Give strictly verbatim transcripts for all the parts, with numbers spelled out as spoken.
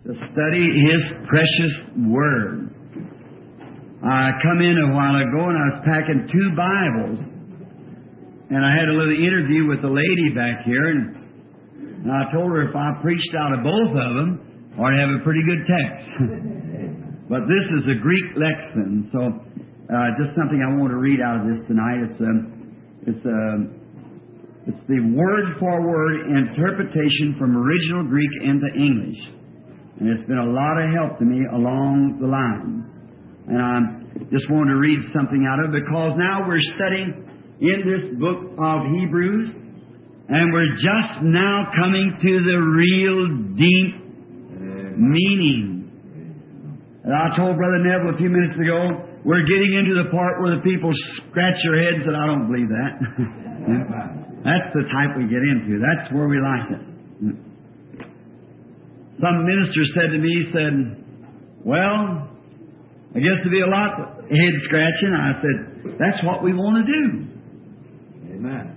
to study His precious Word. I come in a while ago and I was packing two Bibles, and I had a little interview with a lady back here, and, and I told her if I preached out of both of them, I'd have a pretty good text. But this is a Greek lexicon, so uh, just something I want to read out of this tonight. It's a, it's a, it's the word for word interpretation from original Greek into English. And it's been a lot of help to me along the line. And I just wanted to read something out of it because now we're studying in this book of Hebrews, and we're just now coming to the real deep meaning. And I told Brother Neville a few minutes ago, we're getting into the part where the people scratch their heads and I don't believe that. That's the type we get into. That's where we like it. Some minister said to me, he said, well, I guess there'll be a lot of head scratching. I said, that's what we want to do. Amen.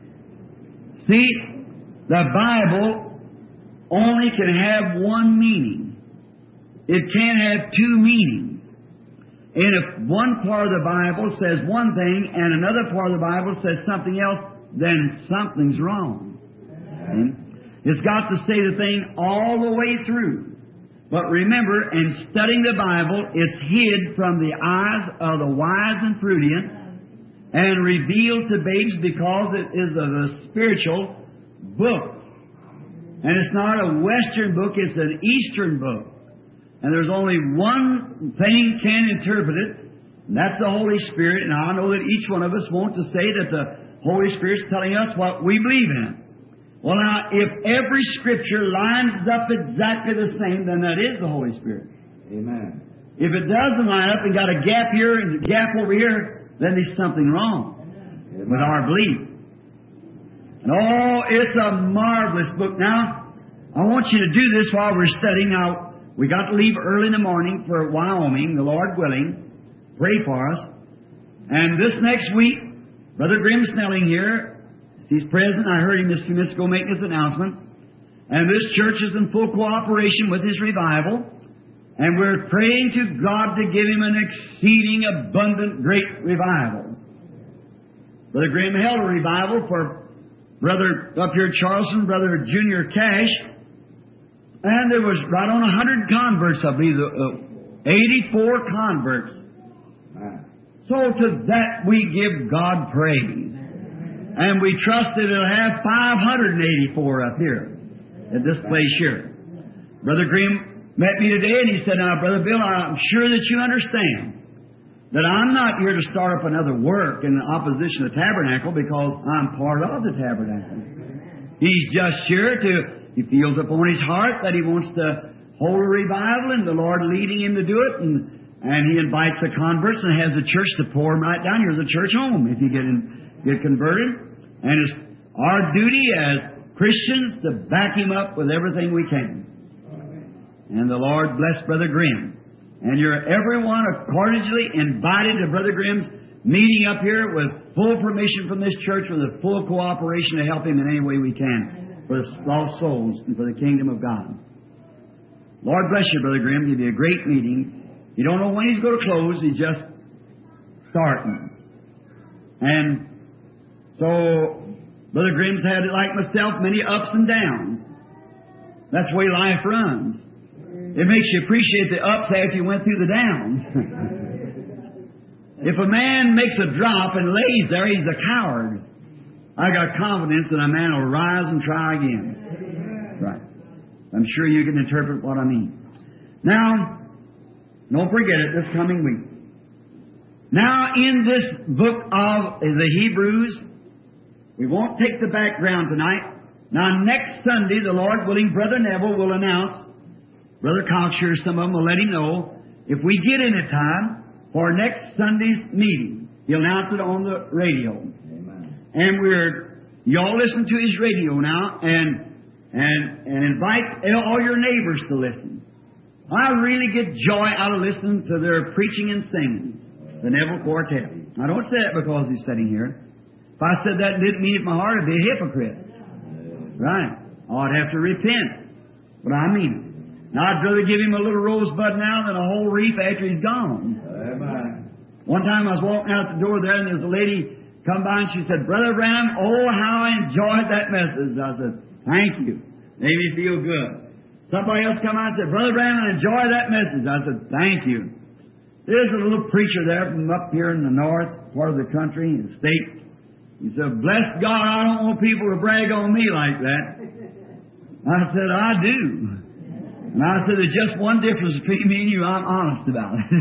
See, the Bible only can have one meaning. It can't have two meanings. And if one part of the Bible says one thing and another part of the Bible says something else, then something's wrong. Amen. It's got to say the thing all the way through. But remember, in studying the Bible, it's hid from the eyes of the wise and prudent and revealed to babes because it is a spiritual book. And it's not a Western book, it's an Eastern book. And there's only one thing can interpret it, and that's the Holy Spirit. And I know that each one of us wants to say that the Holy Spirit's telling us what we believe in. Well, now, if every Scripture lines up exactly the same, then that is the Holy Spirit. Amen. If it doesn't line up and got a gap here and a gap over here, then there's something wrong Amen. With our belief. And oh, it's a marvelous book. Now, I want you to do this while we're studying. Now, we got to leave early in the morning for Wyoming, the Lord willing. Pray for us. And this next week, Brother Grim Snelling here, he's present. I heard him just a few minutes ago make this announcement. And this church is in full cooperation with his revival. And we're praying to God to give him an exceeding abundant great revival. Brother Graham held a revival for Brother up here in Charleston, Brother Junior Cash. And there was right on a hundred converts, I believe, uh, eighty-four converts. So to that we give God praise. And we trust that it'll have five hundred eighty-four up here at this place here. Brother Green met me today and he said, now, Brother Bill, I'm sure that you understand that I'm not here to start up another work in opposition to the tabernacle because I'm part of the tabernacle. He's just here to, he feels upon his heart that he wants to hold a revival and the Lord leading him to do it. And, and he invites the converts and has the church to pour them right down here as a church home if you get in. Get converted, and it's our duty as Christians to back him up with everything we can. And the Lord bless Brother Grimm. And you're everyone cordially invited to Brother Grimm's meeting up here with full permission from this church, with a full cooperation to help him in any way we can for the lost souls and for the kingdom of God. Lord bless you, Brother Grimm. Give you a great meeting. You don't know when he's going to close. He's just starting. And so, Brother Grimm's had it like myself, many ups and downs. That's the way life runs. It makes you appreciate the ups after you went through the downs. If a man makes a drop and lays there, he's a coward. I got confidence that a man will rise and try again. Right. I'm sure you can interpret what I mean. Now, don't forget it this coming week. Now, in this book of the Hebrews, we won't take the background tonight. Now, next Sunday, the Lord willing, Brother Neville will announce, Brother Cocksure, some of them will let him know, if we get in a time for next Sunday's meeting. He'll announce it on the radio. Amen. And we're, y'all listen to his radio now, and, and, and invite all your neighbors to listen. I really get joy out of listening to their preaching and singing, the Neville Quartet. I don't say that because he's sitting here. If I said that and didn't mean it in my heart, I'd be a hypocrite. Right. I'd have to repent. But I mean it. And I'd rather give him a little rosebud now than a whole wreath after he's gone. Amen. One time I was walking out the door there, and there's a lady come by, and she said, Brother Branham, oh, how I enjoyed that message. I said, thank you. Made me feel good. Somebody else come out and said, Brother Branham, I enjoyed that message. I said, thank you. There's a little preacher there from up here in the north part of the country, the state. He said, bless God, I don't want people to brag on me like that. I said, I do. And I said, there's just one difference between me and you. I'm honest about it.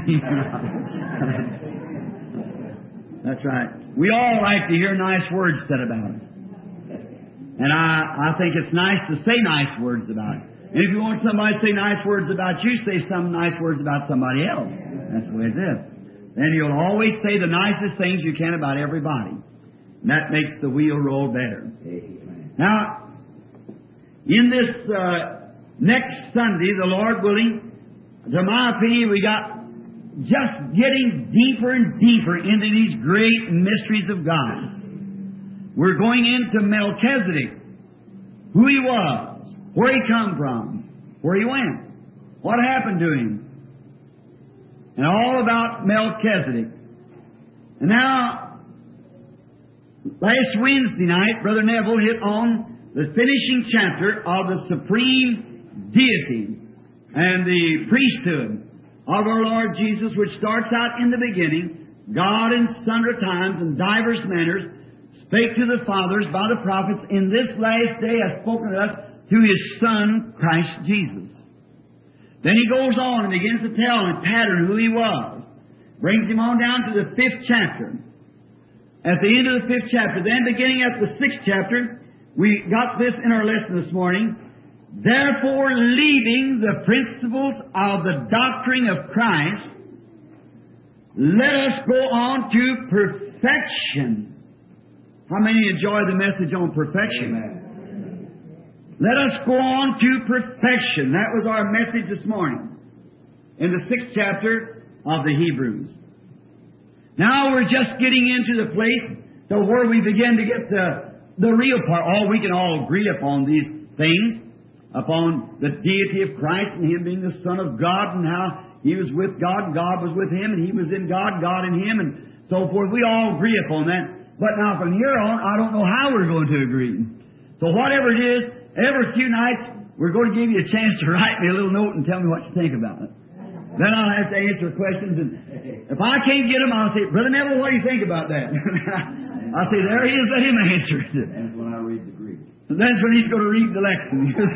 That's right. We all like to hear nice words said about it. And I, I think it's nice to say nice words about it. And if you want somebody to say nice words about you, say some nice words about somebody else. That's the way it is. Then you'll always say the nicest things you can about everybody. And that makes the wheel roll better. Amen. Now, in this uh, next Sunday, the Lord willing, to my opinion, we got just getting deeper and deeper into these great mysteries of God. We're going into Melchizedek, who he was, where he come from, where he went, what happened to him, and all about Melchizedek. And now, last Wednesday night, Brother Neville hit on the finishing chapter of the supreme deity and the priesthood of our Lord Jesus, which starts out in the beginning. God in sundry times and divers manners spake to the fathers by the prophets, in this last day hath spoken to us through His Son, Christ Jesus. Then he goes on and begins to tell and pattern who He was. Brings him on down to the fifth chapter. At the end of the fifth chapter, then beginning at the sixth chapter, we got this in our lesson this morning. Therefore, leaving the principles of the doctrine of Christ, let us go on to perfection. How many enjoy the message on perfection? Amen. Let us go on to perfection. That was our message this morning in the sixth chapter of the Hebrews. Now we're just getting into the place to where we begin to get the, the real part. All we can all agree upon these things, upon the deity of Christ and Him being the Son of God, and how He was with God, God was with Him, and He was in God, God in Him, and so forth. We all agree upon that. But now from here on, I don't know how we're going to agree. So whatever it is, every few nights, we're going to give you a chance to write me a little note and tell me what you think about it. Then I'll have to answer questions, and if I can't get them, I'll say, Brother Neville, what do you think about that? I'll say, there he is, let him answer it. That's when I read the Greek. And that's when he's going to read the lesson.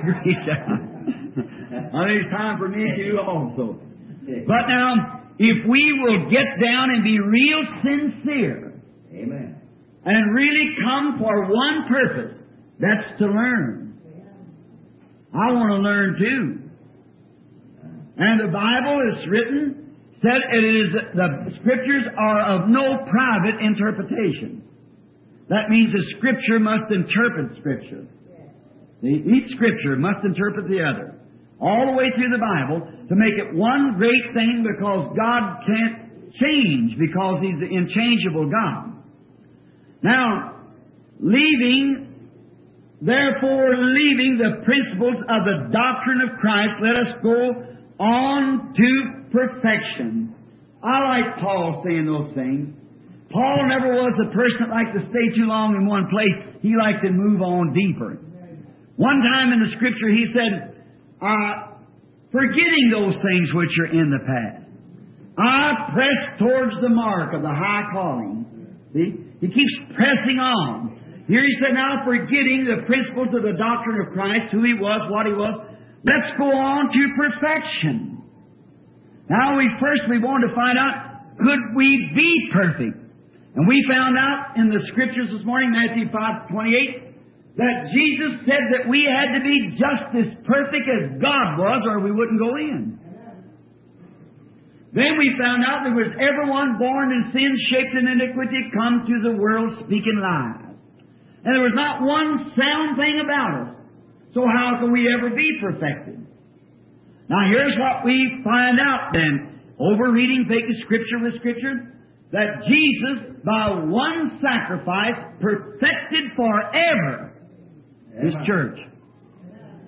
I think it's time for me to do also. But now, if we will get down and be real sincere, Amen. and really come for one purpose, that's to learn. I want to learn too. And the Bible is written, said it is, the Scriptures are of no private interpretation. That means the Scripture must interpret Scripture. See, each Scripture must interpret the other. All the way through the Bible to make it one great thing, because God can't change, because He's the inchangeable God. Now, leaving, therefore leaving the principles of the doctrine of Christ, let us go on to perfection. I like Paul saying those things. Paul never was a person that liked to stay too long in one place. He liked to move on deeper. One time in the Scripture he said, uh, forgetting those things which are in the past, I press towards the mark of the high calling. See? He keeps pressing on. Here he said, now forgetting the principles of the doctrine of Christ, who He was, what He was, let's go on to perfection. Now we first we want to find out, could we be perfect? And we found out in the Scriptures this morning, Matthew five twenty-eight, that Jesus said that we had to be just as perfect as God was, or we wouldn't go in. Then we found out there was everyone born in sin, shaped in iniquity, come to the world speaking lies. And there was not one sound thing about us. So how can we ever be perfected? Now here's what we find out then, over reading, taking Scripture with Scripture, that Jesus, by one sacrifice, perfected forever His church.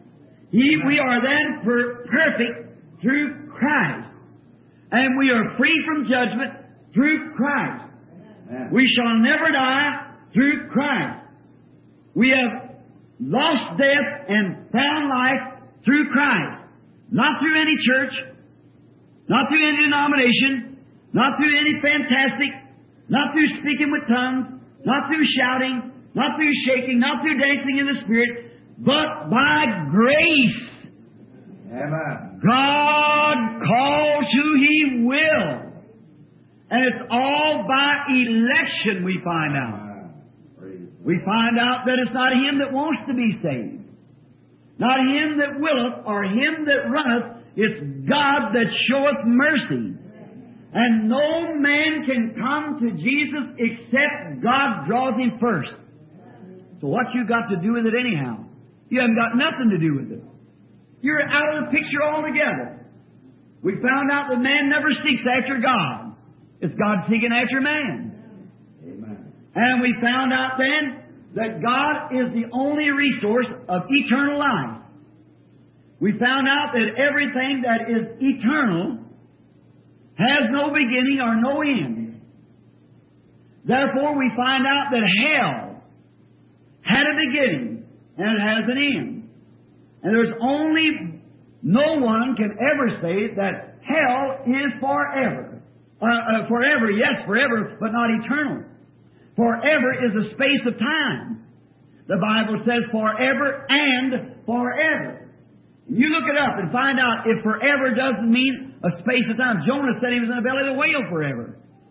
He, we are then per- perfect through Christ. And we are free from judgment through Christ. Amen. We shall never die through Christ. We have lost death and found life through Christ. Not through any church, not through any denomination, not through any fantastic, not through speaking with tongues, not through shouting, not through shaking, not through dancing in the Spirit, but by grace. Amen. God calls who He will. And it's all by election we find out. We find out that it's not him that wants to be saved, not him that willeth, or him that runneth. It's God that showeth mercy. And no man can come to Jesus except God draws him first. So what you got to do with it anyhow? You haven't got nothing to do with it. You're out of the picture altogether. We found out that man never seeks after God. It's God seeking after man. Amen. And we found out then that God is the only resource of eternal life. We found out that everything that is eternal has no beginning or no end. Therefore, we find out that hell had a beginning and it has an end. And there's only no one can ever say that hell is forever. Uh, uh, forever, yes, forever, but not eternal. Forever is a space of time. The Bible says forever and forever. You look it up and find out if forever doesn't mean a space of time. Jonah said he was in the belly of the whale forever.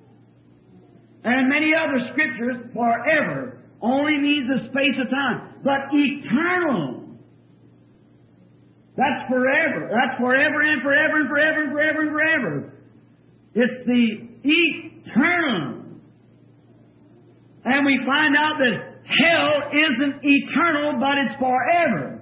And many other scriptures, forever only means a space of time. But eternal, that's forever. That's forever and forever and forever and forever and forever. It's the eternal. And we find out that hell isn't eternal, but it's forever.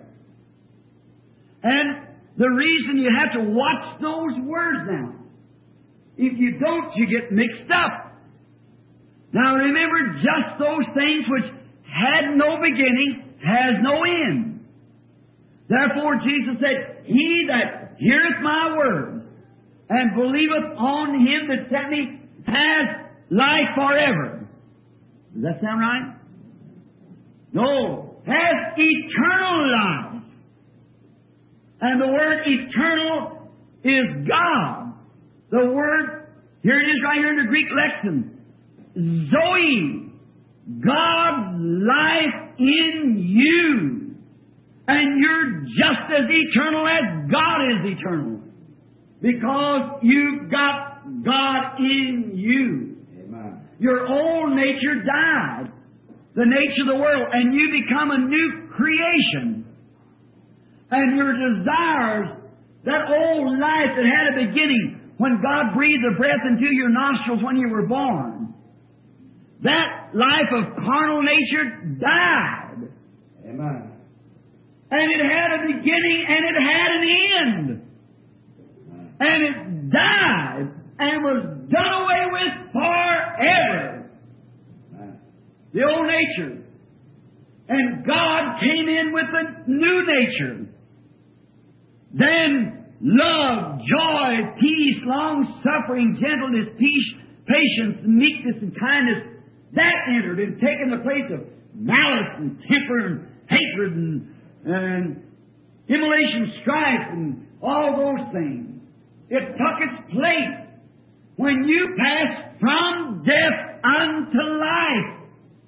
And the reason you have to watch those words now. If you don't, you get mixed up. Now remember, just those things which had no beginning has no end. Therefore Jesus said, He that heareth my words and believeth on Him that sent me has life forever. Does that sound right? No. Has eternal life. And the word eternal is God. The word, here it is right here in the Greek lexicon. Zoe. God's life in you. And you're just as eternal as God is eternal. Because you've got God in you. Amen. Your old nature died. The nature of the world. And you become a new creation. And your desires, that old life that had a beginning, when God breathed the breath into your nostrils when you were born, that life of carnal nature died. Amen. And it had a beginning and it had an end. Amen. And it died and was done away with forever. Amen. The old nature. And God came in with a new nature. Then love, joy, peace, long-suffering, gentleness, peace, patience, meekness, and kindness, that entered and taken the place of malice and temper and hatred and, and immolation, strife, and all those things. It took its place when you passed from death unto life.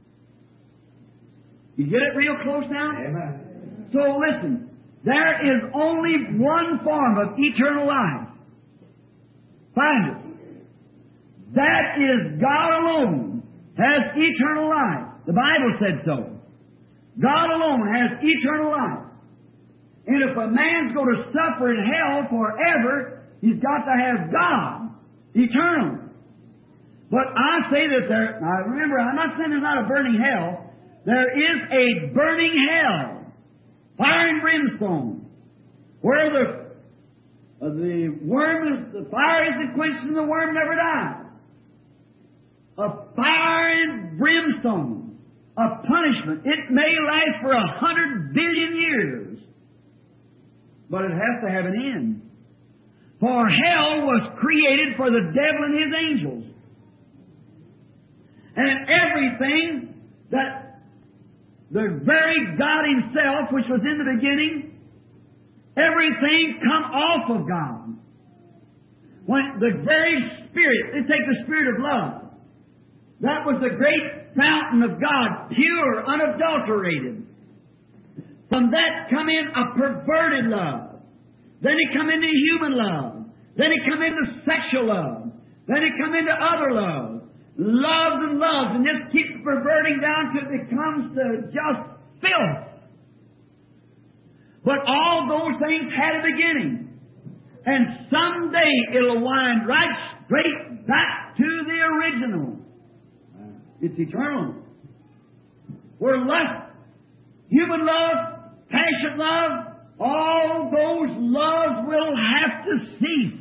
You get it real close now? Amen. So listen. There is only one form of eternal life. Find it. That is God alone has eternal life. The Bible said so. God alone has eternal life. And if a man's going to suffer in hell forever, he's got to have God eternal. But I say that there, now remember, I'm not saying there's not a burning hell. There is a burning hell. Fire and brimstone, where the uh, the worm is, the fire isn't quenched and the worm never dies. A fire and brimstone, a punishment. It may last for a hundred billion years. but it has to have an end. For hell was created for the devil and his angels. And everything that the very God Himself, which was in the beginning, everything come off of God. When the very Spirit, let's take the Spirit of love. That was the great fountain of God, pure, unadulterated. From that come in a perverted love. Then it come into human love. Then it come into sexual love. Then it come into other love. Loves and loves, and this keeps perverting down till it comes to just filth. But all those things had a beginning. And someday it'll wind right straight back to the original. It's eternal. Where lust, human love, passion love, all those loves will have to cease.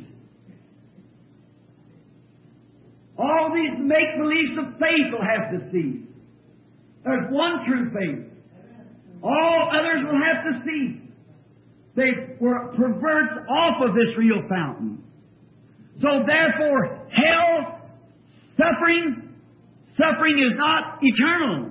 All these make-believes of faith will have to cease. There's one true faith. All others will have to cease. They were perverts off of this real fountain. So therefore, hell, suffering, suffering is not eternal.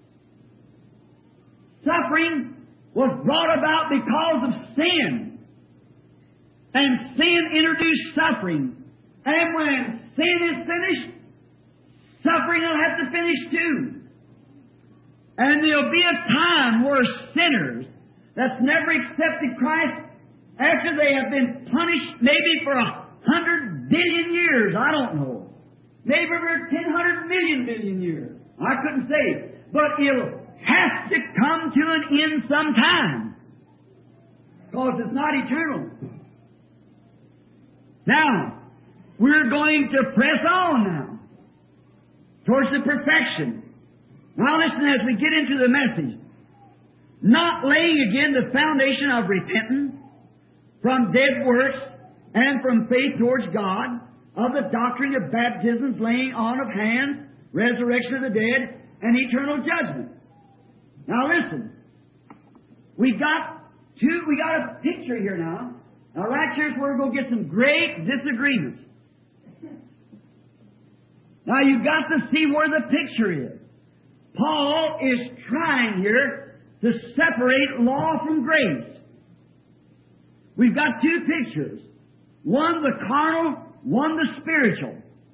Suffering was brought about because of sin. And sin introduced suffering. And when sin is finished, suffering will have to finish too. And there'll be a time where sinners that's never accepted Christ, after they have been punished maybe for a hundred billion years, I don't know. Maybe for ten hundred million billion years. I couldn't say. But it'll have to come to an end sometime. Because it's not eternal. Now, we're going to press on now towards the perfection. Now listen as we get into the message. Not laying again the foundation of repentance from dead works and from faith towards God, of the doctrine of baptisms, laying on of hands, resurrection of the dead, and eternal judgment. Now listen. We got two, we got a picture here now. Now right here's where we're going to get some great disagreements. Now you've got to see where the picture is. Paul is trying here to separate law from grace. We've got two pictures. One the carnal, one the spiritual.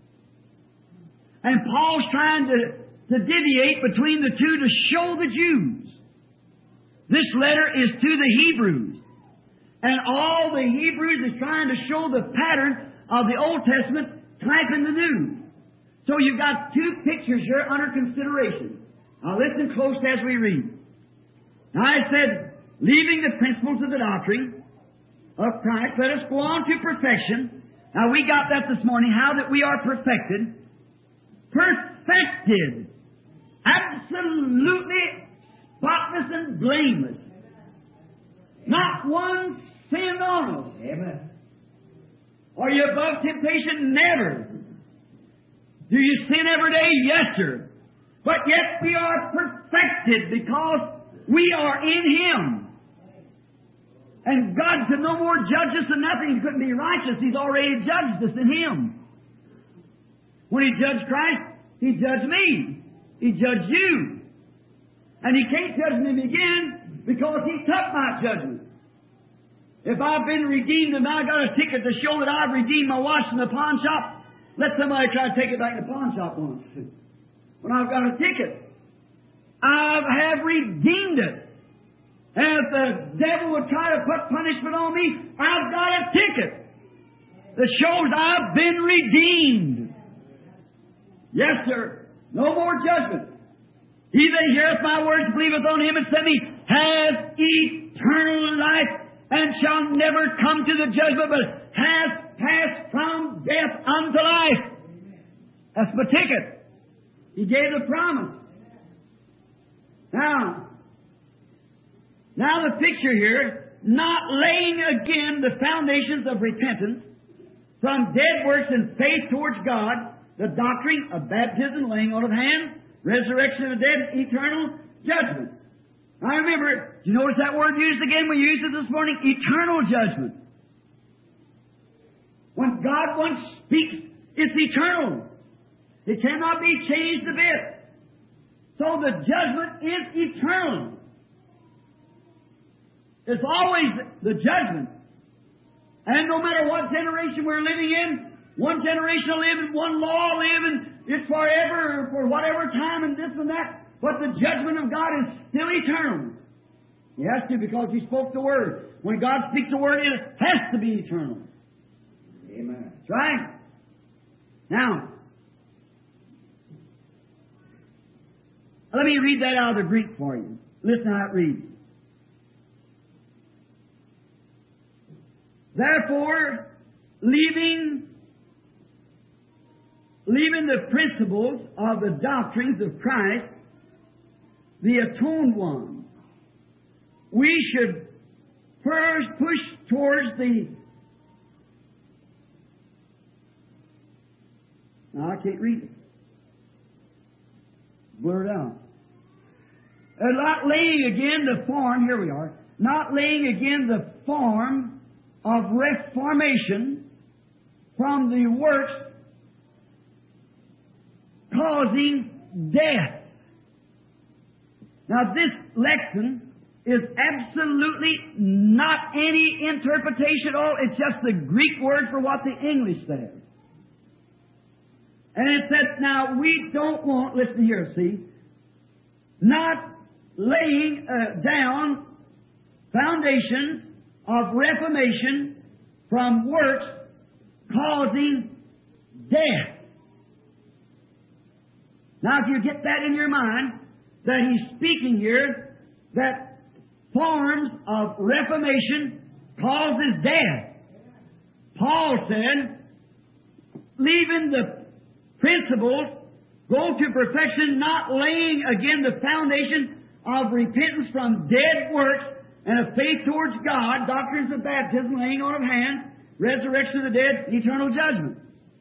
And Paul's trying to, to deviate between the two to show the Jews. This letter is to the Hebrews. And all the Hebrews is trying to show the pattern of the Old Testament typing the New. So you've got two pictures here under consideration. Now listen close as we read. Now I said, leaving the principles of the doctrine of Christ, let us go on to perfection. Now we got that this morning, how that we are perfected. Perfected. Absolutely spotless and blameless. Not one sin on us. Amen. Are you above temptation? Never. Do you sin every day? Yes, sir. But yet we are perfected because we are in Him. And God could no more judge us than nothing. He couldn't be righteous. He's already judged us in Him. When He judged Christ, He judged me. He judged you. And He can't judge me again because He took my judgment. If I've been redeemed and I got a ticket to show that I've redeemed my watch in the pawn shop, let somebody try to take it back to the pawn shop once. When I've got a ticket, I have redeemed it. And if the devil would try to put punishment on me, I've got a ticket that shows I've been redeemed. Yes, sir. No more judgment. He that heareth my words, believeth on Him and sent me, has eternal life, and shall never come to the judgment, but has passed from death unto life. That's my ticket. He gave the promise. Now, now the picture here, not laying again the foundations of repentance from dead works and faith towards God, the doctrine of baptism, laying on of hands, resurrection of the dead, eternal judgment. Now remember, Do you notice that word used again? We used it this morning. Eternal judgment. When God once speaks, it's eternal. It cannot be changed a bit. So the judgment is eternal. It's always the judgment. And no matter what generation we're living in, one generation will live in one law, live in it's forever, for whatever time and this and that. But the judgment of God is still eternal. He has to, because He spoke the Word. When God speaks the Word, it has to be eternal. Amen. That's right. Now, let me read that out of the Greek for you. Listen how it reads. Therefore, leaving, leaving the principles of the doctrines of Christ, the atoned one, we should first push towards the... Now, I can't read it. Blur it out. Uh, not laying again the form, here we are, not laying again the form of reformation from the works causing death. Now, this lesson is absolutely not any interpretation at all. It's just the Greek word for what the English says. And it says, now, we don't want, listen here, see, not laying uh, down foundations of reformation from works causing death. Now, if you get that in your mind, that he's speaking here, that forms of reformation causes death. Paul said, leaving the principles, go to perfection, not laying again the foundation of repentance from dead works and of faith towards God, doctrines of baptism, laying on of hands, resurrection of the dead, eternal judgment.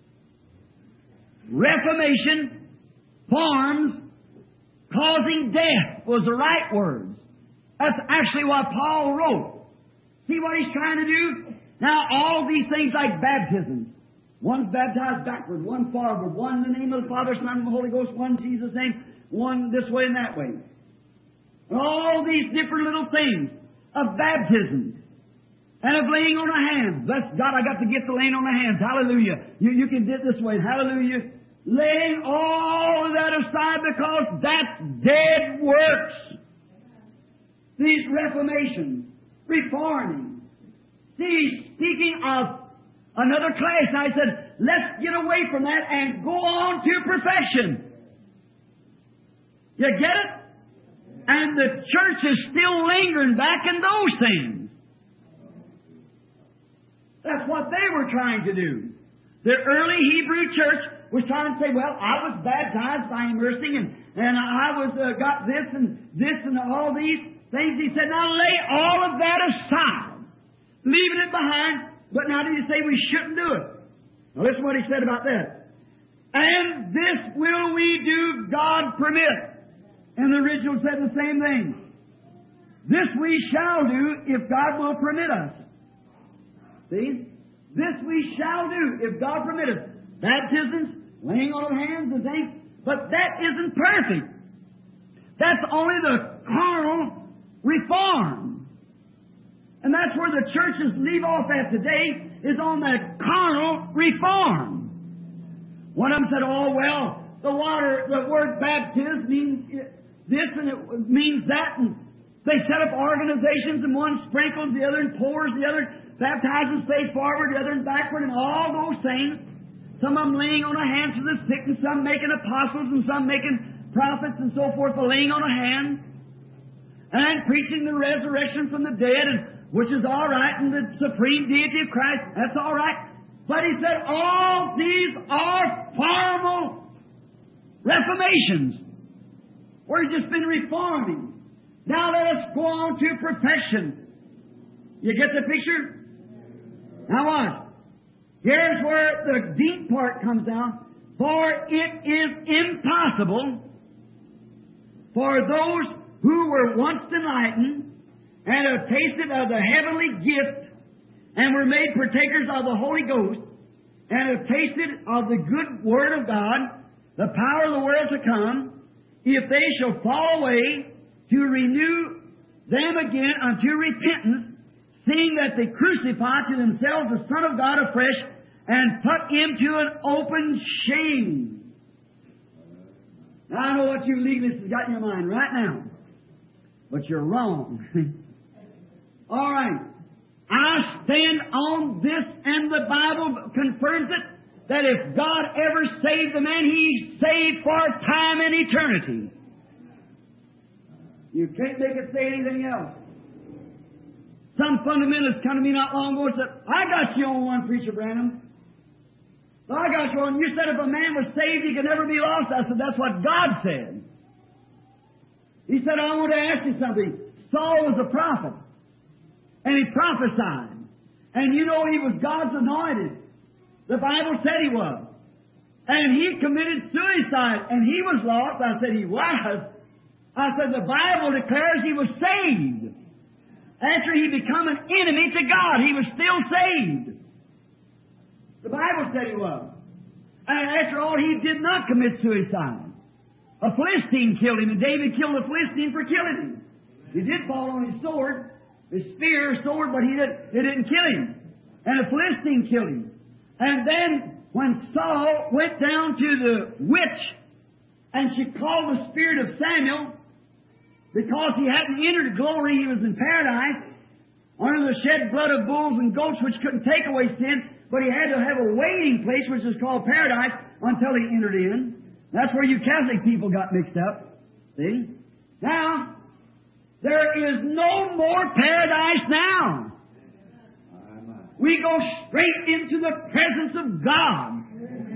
Reformation forms causing death was the right words. That's actually what Paul wrote. See what he's trying to do? Now, all these things like baptism. One's baptized backward, one forward, one in the name of the Father, Son, and the Holy Ghost, one in Jesus' name, one this way and that way. And all these different little things of baptism and of laying on of hands. Bless God, I got the gift of laying on of hands. Hallelujah. You, you can do it this way. Hallelujah. Laying all of that aside because that's dead works. These reformations, reforming. See, speaking of another class, I said, let's get away from that and go on to perfection. You get it? And the church is still lingering back in those things. That's what they were trying to do. The early Hebrew church was trying to say, well, I was baptized by immersing and, and I was uh, got this and this and all these things. He said, now lay all of that aside, leaving it behind. But now did he say we shouldn't do it? Now listen what he said about that. And this will we do, God permit. And the original said the same thing. This we shall do if God will permit us. See? This we shall do if God permit us. Baptisms, laying on of hands and things. But that isn't perfect. That's only the carnal reform. And that's where the churches leave off at today, is on that carnal reform. One of them said, oh, well, the water, the word baptism means this and it means that. And they set up organizations and one sprinkles, the other and pours, the other baptizes face forward, the other and backward, and all those things. Some of them laying on of hands for the sick, and some making apostles, and some making prophets and so forth for laying on of hands. And preaching the resurrection from the dead, and which is all right, and the supreme deity of Christ, that's all right. But he said, all these are formal reformations. We've just been reforming. Now let us go on to perfection. You get the picture? Now watch. Here's where the deep part comes down. For it is impossible for those who were once enlightened and have tasted of the heavenly gift, and were made partakers of the Holy Ghost, and have tasted of the good word of God, the power of the world to come, if they shall fall away, to renew them again unto repentance, seeing that they crucify to themselves the Son of God afresh, and put him to an open shame. Now, I know what you legalists have got in your mind right now, but you're wrong. All right. I stand on this, and the Bible confirms it, that if God ever saved a man, He saved for time and eternity. You can't make it say anything else. Some fundamentalists come to me not long ago and said, I got you on one, Preacher Branham. Well, I got you on. You said if a man was saved, he could never be lost. I said, that's what God said. He said, I want to ask you something. Saul was a prophet, and he prophesied. And you know he was God's anointed. The Bible said he was. And he committed suicide, and he was lost. I said, he was. I said, the Bible declares he was saved. After he become an enemy to God, he was still saved. The Bible said he was. And after all, he did not commit suicide. A Philistine killed him, and David killed a Philistine for killing him. He did fall on his sword, his spear, sword, but he did, it didn't kill him. And a Philistine killed him. And then, when Saul went down to the witch, and she called the spirit of Samuel, because he hadn't entered glory, he was in paradise, under the shed blood of bulls and goats, which couldn't take away sin, but he had to have a waiting place, which is called paradise, until he entered in. That's where you Catholic people got mixed up. See? Now, there is no more paradise now. We go straight into the presence of God.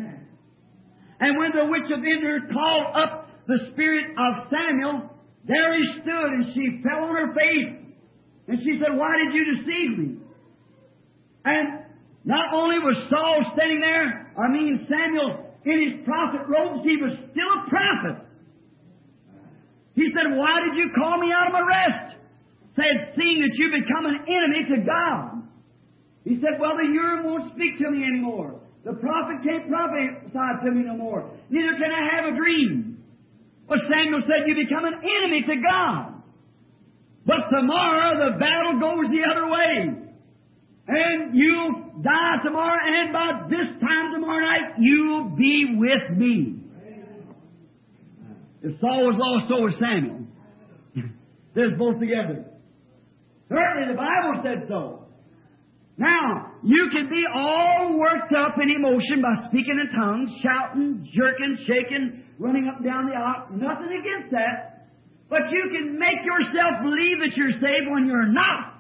And when the witch of Endor called up the spirit of Samuel, there he stood, and she fell on her face. And she said, why did you deceive me? And not only was Saul standing there, I mean Samuel, in his prophet robes, he was still a prophet. He said, why did you call me out of my rest? Said, seeing that you become an enemy to God. He said, well, the Urim won't speak to me anymore. The prophet can't prophesy to me no more. Neither can I have a dream. But Samuel said, you become an enemy to God. But tomorrow the battle goes the other way. And you'll die tomorrow, and by this time tomorrow night, you'll be with me. If Saul was lost, so was Samuel. They're both together. Certainly the Bible said so. Now, you can be all worked up in emotion by speaking in tongues, shouting, jerking, shaking, running up and down the aisle. Nothing against that. But you can make yourself believe that you're saved when you're not.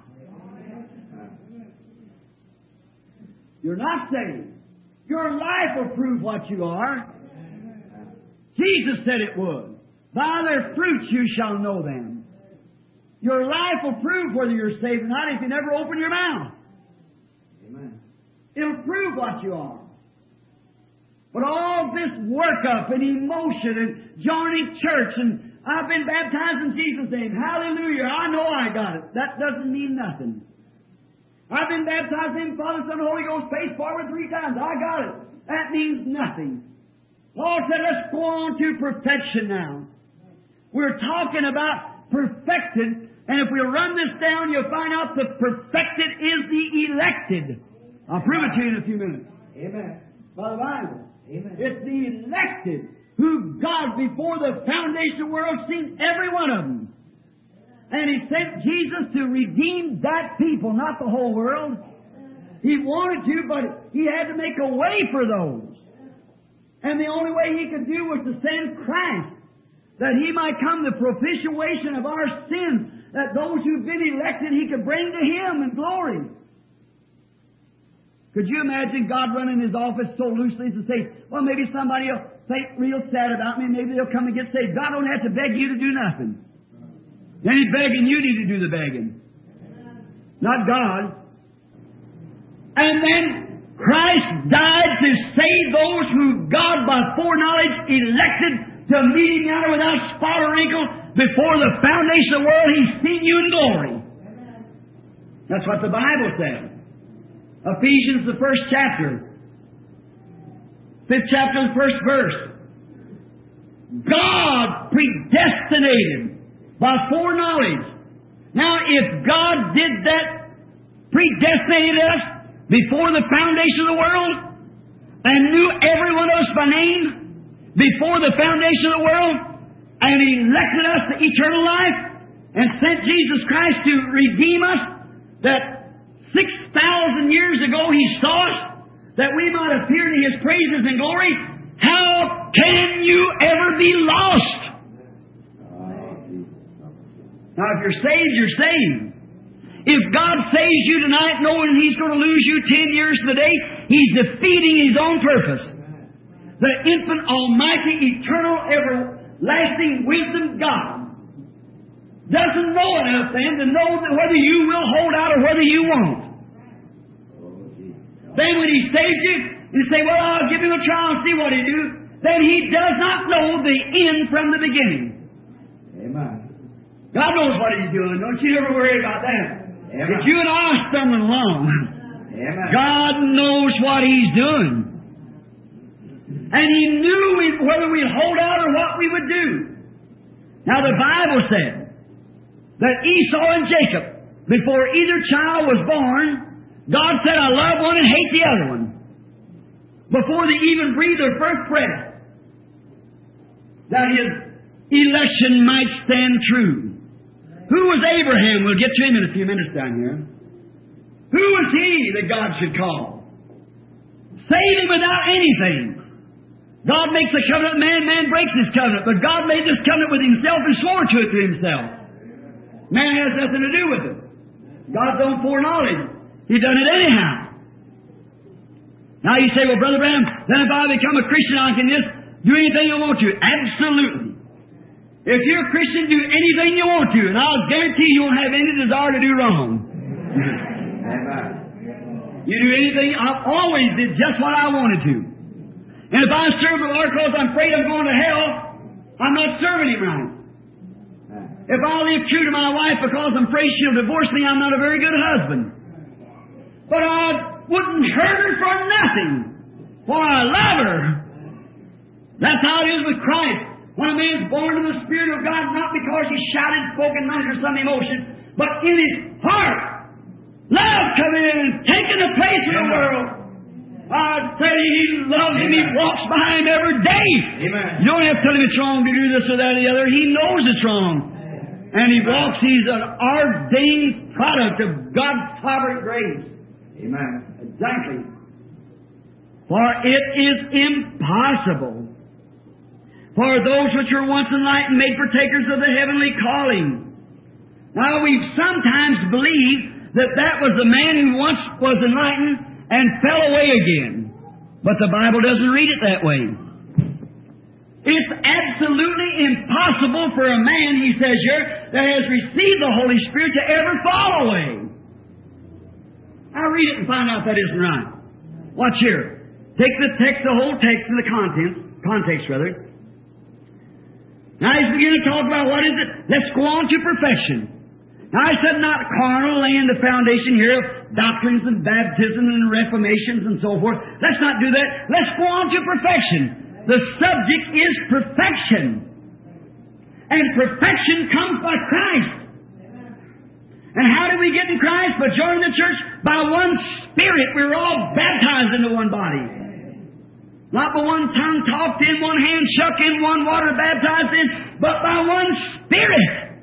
You're not saved. Your life will prove what you are. Jesus said it would. By their fruits you shall know them. Your life will prove whether you're saved or not if you never open your mouth. Amen. It'll prove what you are. But all this work-up and emotion and joining church and I've been baptized in Jesus' name. Hallelujah. I know I got it. That doesn't mean nothing. I've been baptized in Father, Son, and Holy Ghost, face forward three times. I got it. That means nothing. Paul said, let's go on to perfection now. We're talking about perfected, and if we run this down, you'll find out the perfected is the elected. I'll prove it to you in a few minutes. Amen. By the Bible. Amen. It's the elected, who God, before the foundation of the world, seen every one of them. And He sent Jesus to redeem that people, not the whole world. He wanted to, but He had to make a way for those. And the only way He could do was to send Christ, that He might come the propitiation of our sins, that those who've been elected He could bring to Him in glory. Could you imagine God running His office so loosely to say, well, maybe somebody will think real sad about me, maybe they'll come and get saved. God don't have to beg you to do nothing. Any begging, you need to do the begging. Not God. And then Christ died to save those who God by foreknowledge elected to meet Him out without spot or wrinkle before the foundation of the world. He's seen you in glory. That's what the Bible says. Ephesians, the first chapter, fifth chapter, the first verse. God predestinated by foreknowledge. Now, if God did that, predestinated us before the foundation of the world, and knew every one of us by name before the foundation of the world, and elected us to eternal life, and sent Jesus Christ to redeem us, that six thousand years ago He saw us, that we might appear to His praises and glory, how can you ever be lost? Now, if you're saved, you're saved. If God saves you tonight knowing He's going to lose you ten years to the day, He's defeating His own purpose. The infinite, almighty, eternal, everlasting wisdom God doesn't know enough then to know that whether you will hold out or whether you won't. Then when He saves you, you say, well, I'll give Him a trial and see what He do. Then He does not know the end from the beginning. Amen. God knows what He's doing. Don't you ever worry about that. Amen. If you and I are stumbling along, Amen. God knows what He's doing. And He knew we, whether we'd hold out or what we would do. Now the Bible said that Esau and Jacob, before either child was born, God said, I love one and hate the other one. Before they even breathed their first breath, that His election might stand true. Who was Abraham? We'll get to him in a few minutes down here. Who was he that God should call? Save him without anything. God makes a covenant with man, man breaks His covenant. But God made this covenant with Himself and swore to it to Himself. Man has nothing to do with it. God's own foreknowledge. He done it anyhow. Now you say, well, Brother Branham, then if I become a Christian, I can just do anything I want to. Absolutely. If you're a Christian, do anything you want to, and I'll guarantee you won't have any desire to do wrong. You do anything, I always did just what I wanted to. And if I serve the Lord because I'm afraid I'm going to hell, I'm not serving Him right. If I live true to my wife because I'm afraid she'll divorce me, I'm not a very good husband. But I wouldn't hurt her for nothing, for I love her. That's how it is with Christ. When a man's born in the Spirit of God, not because he shouted, spoken, under some emotion, but in his heart, love come in and taken the place of the world. I tell you, He loves him. He walks by him every day. Amen. You don't have to tell him it's wrong to do this or that or the other. He knows it's wrong. And he walks. He's an ordained product of God's sovereign grace. Amen. Exactly. For it is impossible for those which were once enlightened, made partakers of the heavenly calling. Now, we've sometimes believed that that was the man who once was enlightened and fell away again. But the Bible doesn't read it that way. It's absolutely impossible for a man, he says here, that has received the Holy Spirit to ever fall away. I'll read it and find out if that isn't right. Watch here. Take the text, the whole text, and the content, context rather. Now he's beginning to talk about what is it? Let's go on to perfection. Now I said not carnal, laying the foundation here of doctrines and baptism and reformations and so forth. Let's not do that. Let's go on to perfection. The subject is perfection. And perfection comes by Christ. And how do we get in Christ? By joining the church? By one Spirit. We're all baptized into one body. Not by one tongue talked in, one hand shook in, one water baptized in, but by one Spirit.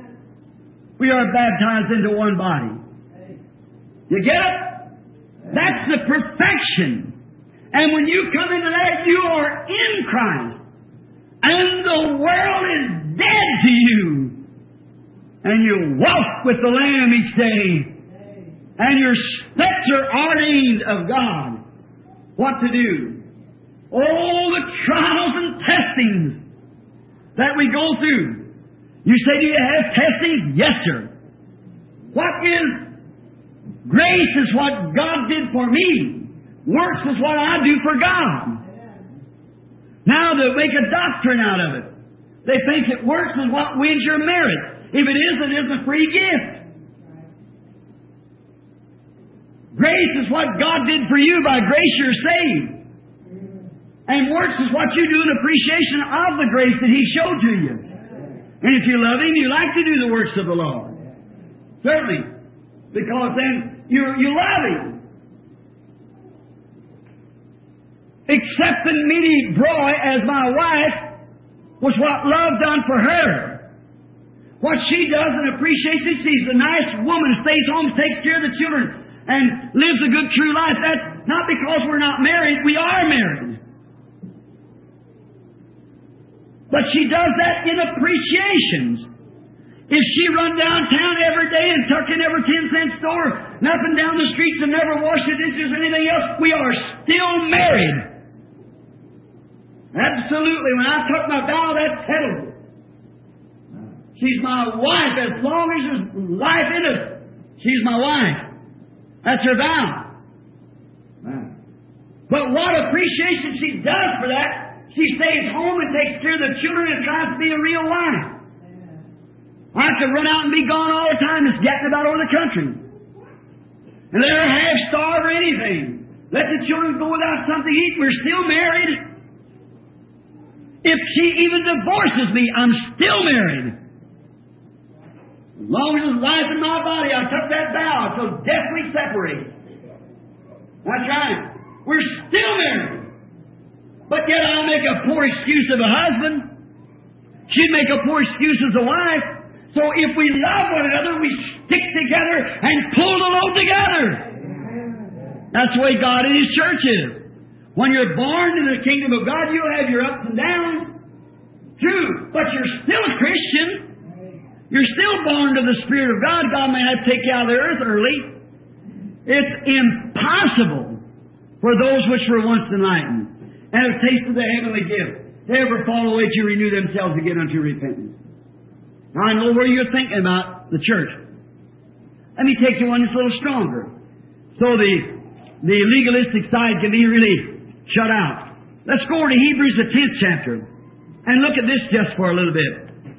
We are baptized into one body. You get it? That's the perfection. And when you come into that, you are in Christ. And the world is dead to you. And you walk with the Lamb each day. And your steps are ordained of God. What to do? All the trials and testings that we go through. You say, do you have testings? Yes, sir. What is grace is what God did for me. Works is what I do for God. Now they make a doctrine out of it. They think it works is what wins your merit. If it is, it is a free gift. Grace is what God did for you. By grace you're saved. And works is what you do in appreciation of the grace that He showed to you. And if you love Him, you like to do the works of the Lord. Certainly. Because then you, you love Him. Accepting Minnie Broy as my wife was what love done for her. What she does in appreciation, she's a nice woman, stays home, takes care of the children, and lives a good, true life. That's not because we're not married. We are married. But she does that in appreciations. If she run downtown every day and tuck in every ten cent store, and up and down the streets and never wash the dishes or anything else, we are still married. Absolutely. When I took my vow, that settled it. She's my wife. As long as there's life in us, she's my wife. That's her vow. But what appreciation she does for that, she stays home and takes care of the children and tries to be a real wife. I could run out and be gone all the time, just getting about over the country. And let her half starve or anything. Let the children go without something to eat. We're still married. If she even divorces me, I'm still married. As long as there's life in my body, I took that vow till death we separate. That's right. We're still married. But yet I'll make a poor excuse of a husband. She'd make a poor excuse as a wife. So if we love one another, we stick together and pull the load together. That's the way God in His church is. When you're born in the kingdom of God, you'll have your ups and downs. True. But you're still a Christian. You're still born to the Spirit of God. God may have to take you out of the earth early. It's impossible for those which were once enlightened and have tasted the heavenly gift to ever fall away to renew themselves again unto repentance. Now I know where you're thinking about the church. Let me take you one that's a little stronger. So the, the legalistic side can be really shut out. Let's go over to Hebrews, the tenth chapter, and look at this just for a little bit.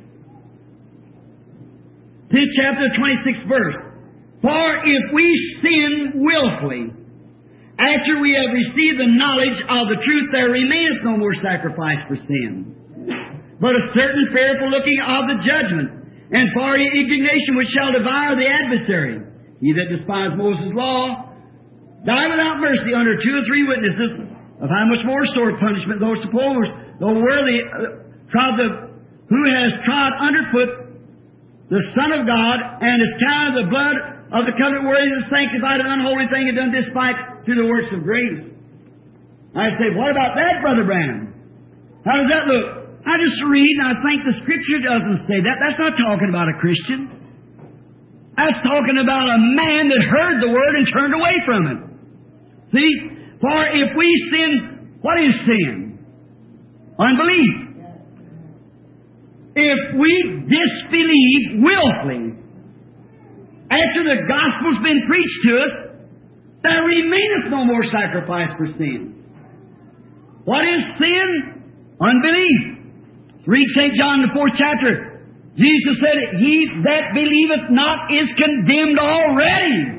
tenth chapter, twenty-sixth verse. For if we sin willfully, after we have received the knowledge of the truth, there remaineth no more sacrifice for sin, but a certain fearful looking of the judgment, and fiery indignation which shall devour the adversary. He that despised Moses' law, die without mercy under two or three witnesses, of how much more sore punishment those supposed, though worthy, uh, trod the, who has trod underfoot the Son of God, and has counted the blood of the covenant worthy to sanctified an unholy thing, and done despite to the works of grace. I say, what about that, Brother Branham? How does that look? I just read, and I think the Scripture doesn't say that. That's not talking about a Christian. That's talking about a man that heard the Word and turned away from it. See? For if we sin, what is sin? Unbelief. If we disbelieve willfully, after the gospel's been preached to us, there remaineth no more sacrifice for sin. What is sin? Unbelief. Read Saint John, the fourth chapter. Jesus said, he that believeth not is condemned already.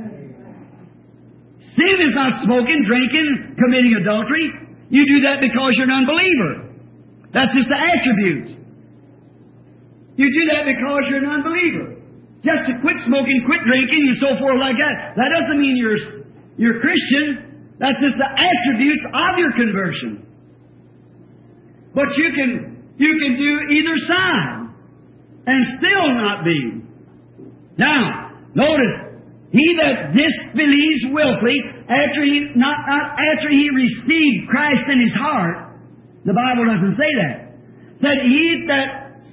Sin is not smoking, drinking, committing adultery. You do that because you're an unbeliever. That's just the attributes. You do that because you're an unbeliever. Just to quit smoking, quit drinking, and so forth like that. That doesn't mean you're, you're Christian. That's just the attributes of your conversion. But you can, you can do either side and still not be. Now, notice, he that disbelieves willfully, after he, not, not after he received Christ in his heart, the Bible doesn't say that. Said he that,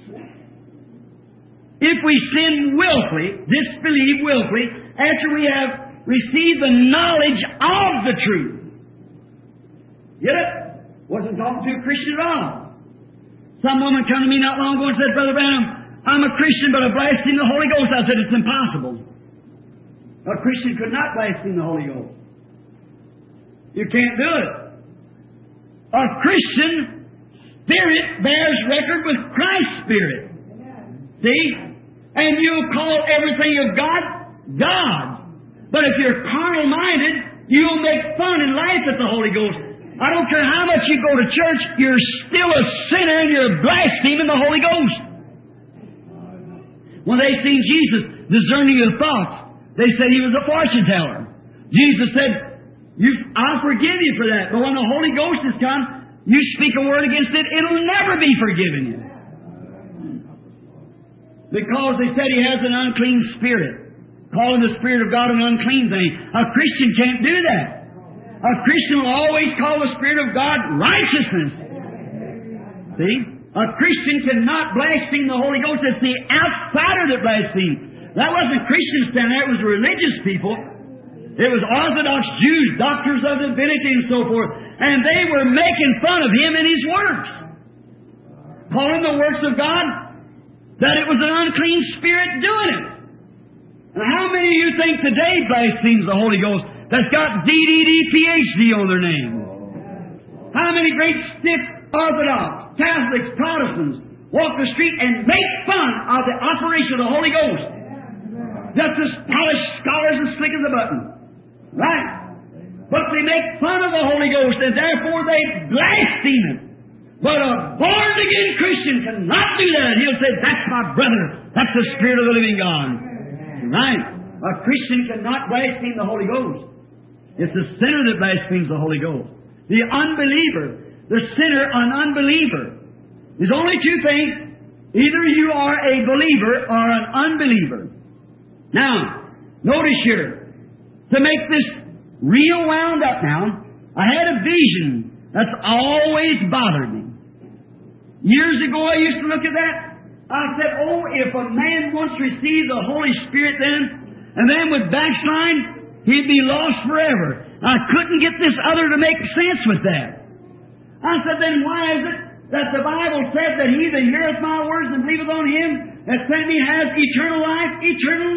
if we sin willfully, disbelieve willfully, after we have received the knowledge of the truth. Get it? Wasn't talking to a Christian at all. Some woman came to me not long ago and said, Brother Branham, I'm a Christian, but I blaspheme the Holy Ghost. I said, it's impossible. A Christian could not blaspheme the Holy Ghost. You can't do it. A Christian spirit bears record with Christ's spirit. See? And you call everything of God, God's. But if you're carnal-minded, you'll make fun and laugh at the Holy Ghost. I don't care how much you go to church, you're still a sinner and you're blaspheming the Holy Ghost. When they seen Jesus discerning your thoughts, they said He was a fortune teller. Jesus said, you, I'll forgive you for that. But when the Holy Ghost has come, you speak a word against it, it'll never be forgiven you. Because they said He has an unclean spirit, calling the Spirit of God an unclean thing. A Christian can't do that. A Christian will always call the Spirit of God righteousness. See? A Christian cannot blaspheme the Holy Ghost. It's the outsider that blasphemes. That wasn't Christians standing there. It was religious people. It was Orthodox Jews, doctors of divinity and so forth. And they were making fun of Him and His works. Calling the works of God that it was an unclean spirit doing it. And how many of you think today blasphemes the Holy Ghost that's got D D D P H D on their name? How many great stiff Orthodox, Catholics, Protestants walk the street and make fun of the operation of the Holy Ghost? Just as polished scholars and slick as a button. Right? But they make fun of the Holy Ghost and therefore they blaspheme it. But a born-again Christian cannot do that. He'll say, that's my brother. That's the Spirit of the living God. Right? A Christian cannot blaspheme the Holy Ghost. It's the sinner that blasphemes the Holy Ghost. The unbeliever, the sinner, an unbeliever. There's only two things. Either you are a believer or an unbeliever. Now, notice here, to make this real wound up now, I had a vision that's always bothered me. Years ago I used to look at that. I said, oh, if a man once received the Holy Spirit then, and then would backslide, he'd be lost forever. I couldn't get this other to make sense with that. I said, then why is it that the Bible says that he that heareth my words and believeth on Him that sent me has eternal life, eternal,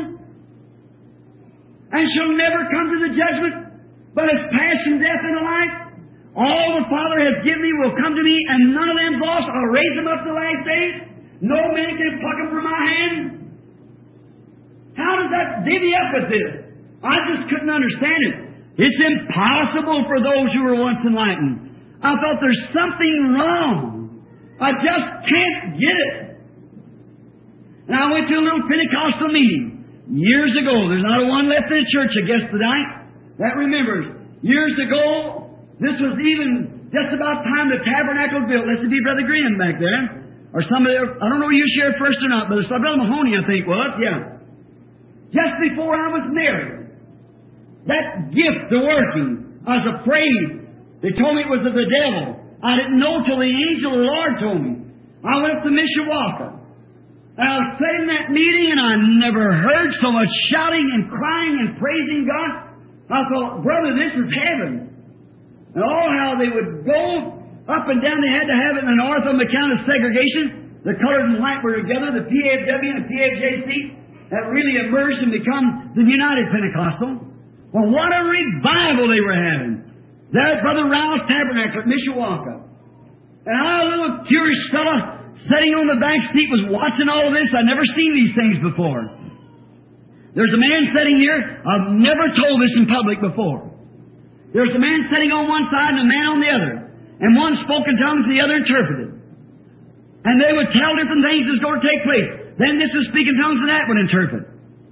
and shall never come to the judgment, but has passed from death into life? All the Father has given me will come to me, and none of them lost. I'll raise them up the last days. No man can pluck them from my hand. How does that divvy up with this? I just couldn't understand it. It's impossible for those who were once enlightened. I thought there's something wrong. I just can't get it. And I went to a little Pentecostal meeting years ago. There's not a one left in the church, I guess, tonight that remembers. Years ago, this was even just about time the tabernacle was built. Let's be Brother Graham back there. Or somebody, I don't know if you shared first or not, but it's Brother Mahoney, I think, was. Yeah. Just before I was married, that gift of working, I was afraid. They told me it was of the devil. I didn't know till the angel of the Lord told me. I went up to Mishawaka. And I was sitting in that meeting, and I never heard so much shouting and crying and praising God. I thought, brother, this is heaven. And oh, how they would go up and down. They had to have it in the north on account of segregation. The colored and white were together, the P A W and the P A J C. That really emerged and become the United Pentecostal. Well, what a revival they were having. There at Brother Rouse Tabernacle at Mishawaka. And I, a little curious fellow, sitting on the back seat, was watching all of this. I'd never seen these things before. There's a man sitting here. I've never told this in public before. There's a man sitting on one side and a man on the other. And one spoke in tongues and the other interpreted. And they would tell different things that's going to take place. Then this would speak in tongues and that would interpret.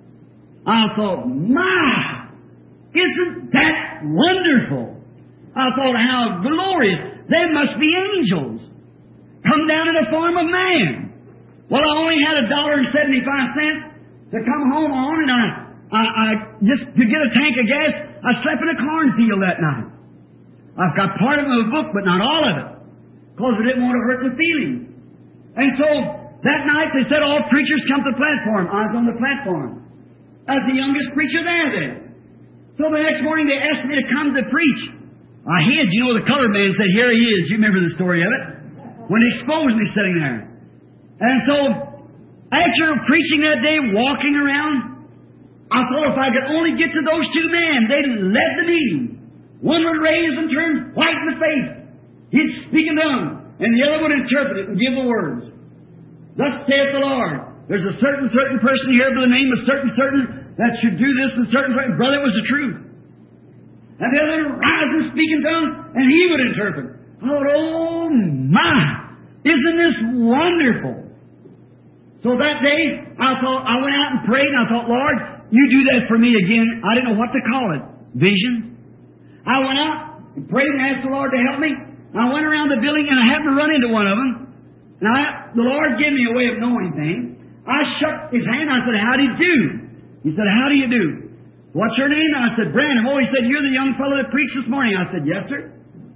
I thought, my, isn't that wonderful? I thought, how glorious. They must be angels. Come down in the form of man. Well, I only had a dollar and seventy-five cents to come home on, and I, I, I just to get a tank of gas, I slept in a cornfield that night. I've got part of my book, but not all of it, because I didn't want to hurt the feelings. And so that night they said all preachers come to the platform. I was on the platform as the youngest preacher there then. So the next morning they asked me to come to preach. I hid. You know, the colored man said, here he is. You remember the story of it? When he exposed me sitting there. And so, after preaching that day, walking around, I thought if I could only get to those two men, they led the meeting. One would raise and turn white in the face. He'd speak in tongues, and the other would interpret it and give the words. Thus saith the Lord. There's a certain, certain person here by the name of certain, certain that should do this in certain way. Brother, it was the truth. And the other would rise and speak in tongues, and he would interpret. I thought, oh my, isn't this wonderful? So that day, I thought, I went out and prayed, and I thought, Lord, you do that for me again. I didn't know what to call it. Visions. I went out and prayed and asked the Lord to help me. I went around the building, and I happened to run into one of them. And I, the Lord gave me a way of knowing things. I shook his hand. I said, how do you do? He said, how do you do? What's your name? I said, Branham. Oh, he said, you're the young fellow that preached this morning. I said, yes, sir.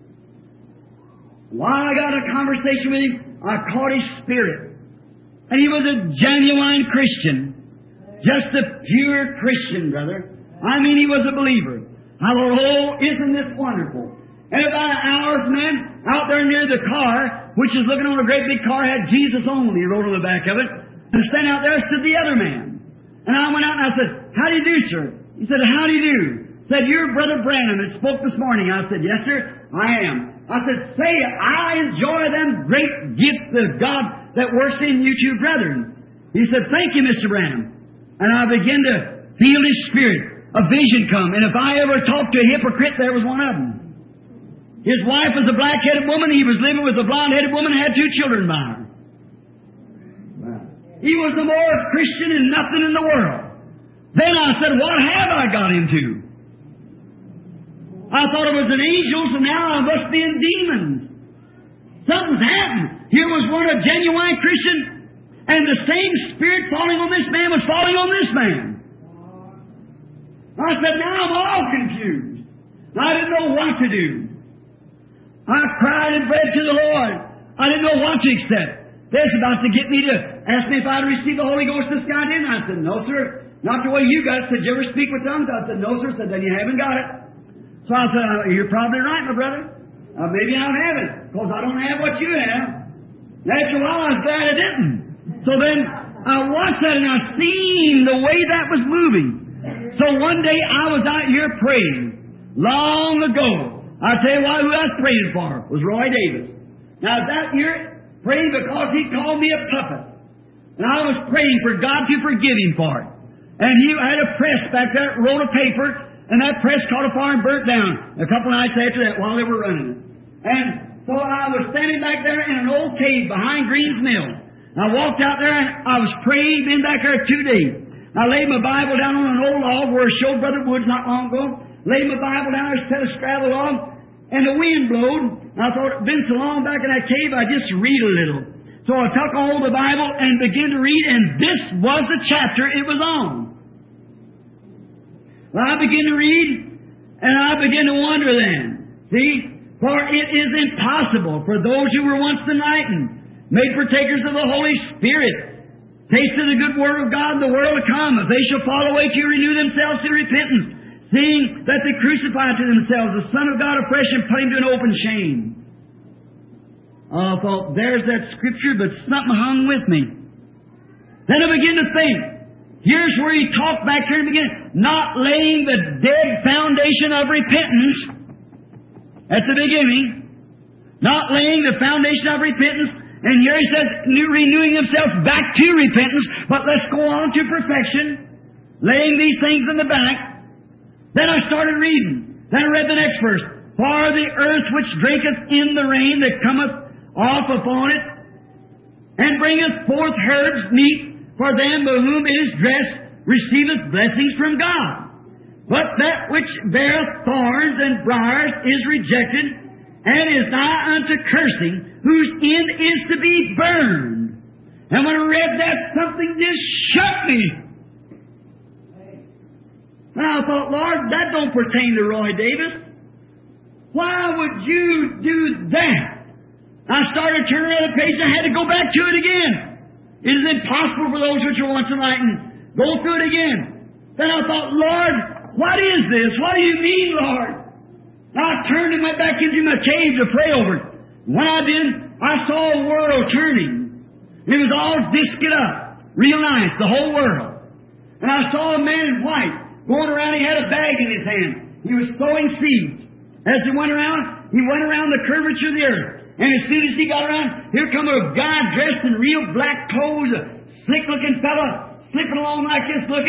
While I got a conversation with him, I caught his spirit. And he was a genuine Christian. Just a pure Christian, brother. I mean, he was a believer. I thought, oh, isn't this wonderful? And about an hour's man, out there near the car, which is looking on a great big car, had Jesus only wrote on the back of it. And standing out there stood the other man. And I went out and I said, how do you do, sir? He said, how do you do? He said, you're Brother Branham that spoke this morning. I said, yes, sir, I am. I said, say, I enjoy them great gifts of God that works in you two brethren. He said, thank you, Mister Branham. And I began to feel his spirit. A vision come. And if I ever talked to a hypocrite, there was one of them. His wife was a black-headed woman. He was living with a blonde-headed woman and had two children by her. Wow. He was the more Christian than nothing in the world. Then I said, what have I got into? I thought it was an angel, so now I must be in demons. Something's happened. Here was one a genuine Christian, and the same spirit falling on this man was falling on this man. I said, now I'm all confused. I didn't know what to do. I cried and prayed to the Lord. I didn't know what to accept. They're about to get me to ask me if I'd receive the Holy Ghost. This guy didn't. I said, no, sir. Not the way you got it. Said, you ever speak with tongues? I said, no, sir. Said, then you haven't got it. So I said, you're probably right, my brother. Uh, maybe I don't have it, because I don't have what you have. After a while, I was glad I didn't. So then I watched that and I seen the way that was moving. So one day I was out here praying, long ago. I'll tell you why who I was praying for was Roy Davis. Now that year, praying because he called me a puppet. And I was praying for God to forgive him for it. And he had a press back there, wrote a paper, and that press caught a fire and burnt down a couple nights after that while they were running it. And so I was standing back there in an old cave behind Green's Mill. I walked out there and I was praying, been back there two days. I laid my Bible down on an old log where I showed Brother Woods not long ago. Laid my Bible down there, set a straddle log, and the wind blowed. I thought it'd been so long back in that cave, I'd just read a little. So I took hold of the Bible and began to read, and this was the chapter it was on. Well, I began to read, and I began to wonder then. See? For it is impossible for those who were once enlightened, made partakers of the Holy Spirit, tasted the good word of God in the world to come, if they shall fall away to renew themselves to repentance, seeing that they crucified to themselves the Son of God afresh and put him to an open shame. I thought, there's that scripture, but something hung with me. Then I began to think, here's where he talked back here in the beginning, not laying the dead foundation of repentance at the beginning, not laying the foundation of repentance, and here he says, renewing themselves back to repentance, but let's go on to perfection, laying these things in the back. Then I started reading. Then I read the next verse. For the earth which drinketh in the rain that cometh off upon it, and bringeth forth herbs meet for them by whom it is dressed, receiveth blessings from God. But that which beareth thorns and briars is rejected, and is nigh unto cursing, whose end is to be burned. And when I read that, something just shook me. And I thought, Lord, that don't pertain to Roy Davis. Why would you do that? I started turning around the page and I had to go back to it again. It is impossible for those which are once enlightened. Go through it again. Then I thought, Lord, what is this? What do you mean, Lord? And I turned and went back into my cave to pray over it. When I did, I saw a world turning. It was all disced up. Real nice, the whole world. And I saw a man in white going around. He had a bag in his hand. He was sowing seeds. As he went around, he went around the curvature of the earth. And as soon as he got around, here come a guy dressed in real black clothes, a slick-looking fellow, slipping along like this looking.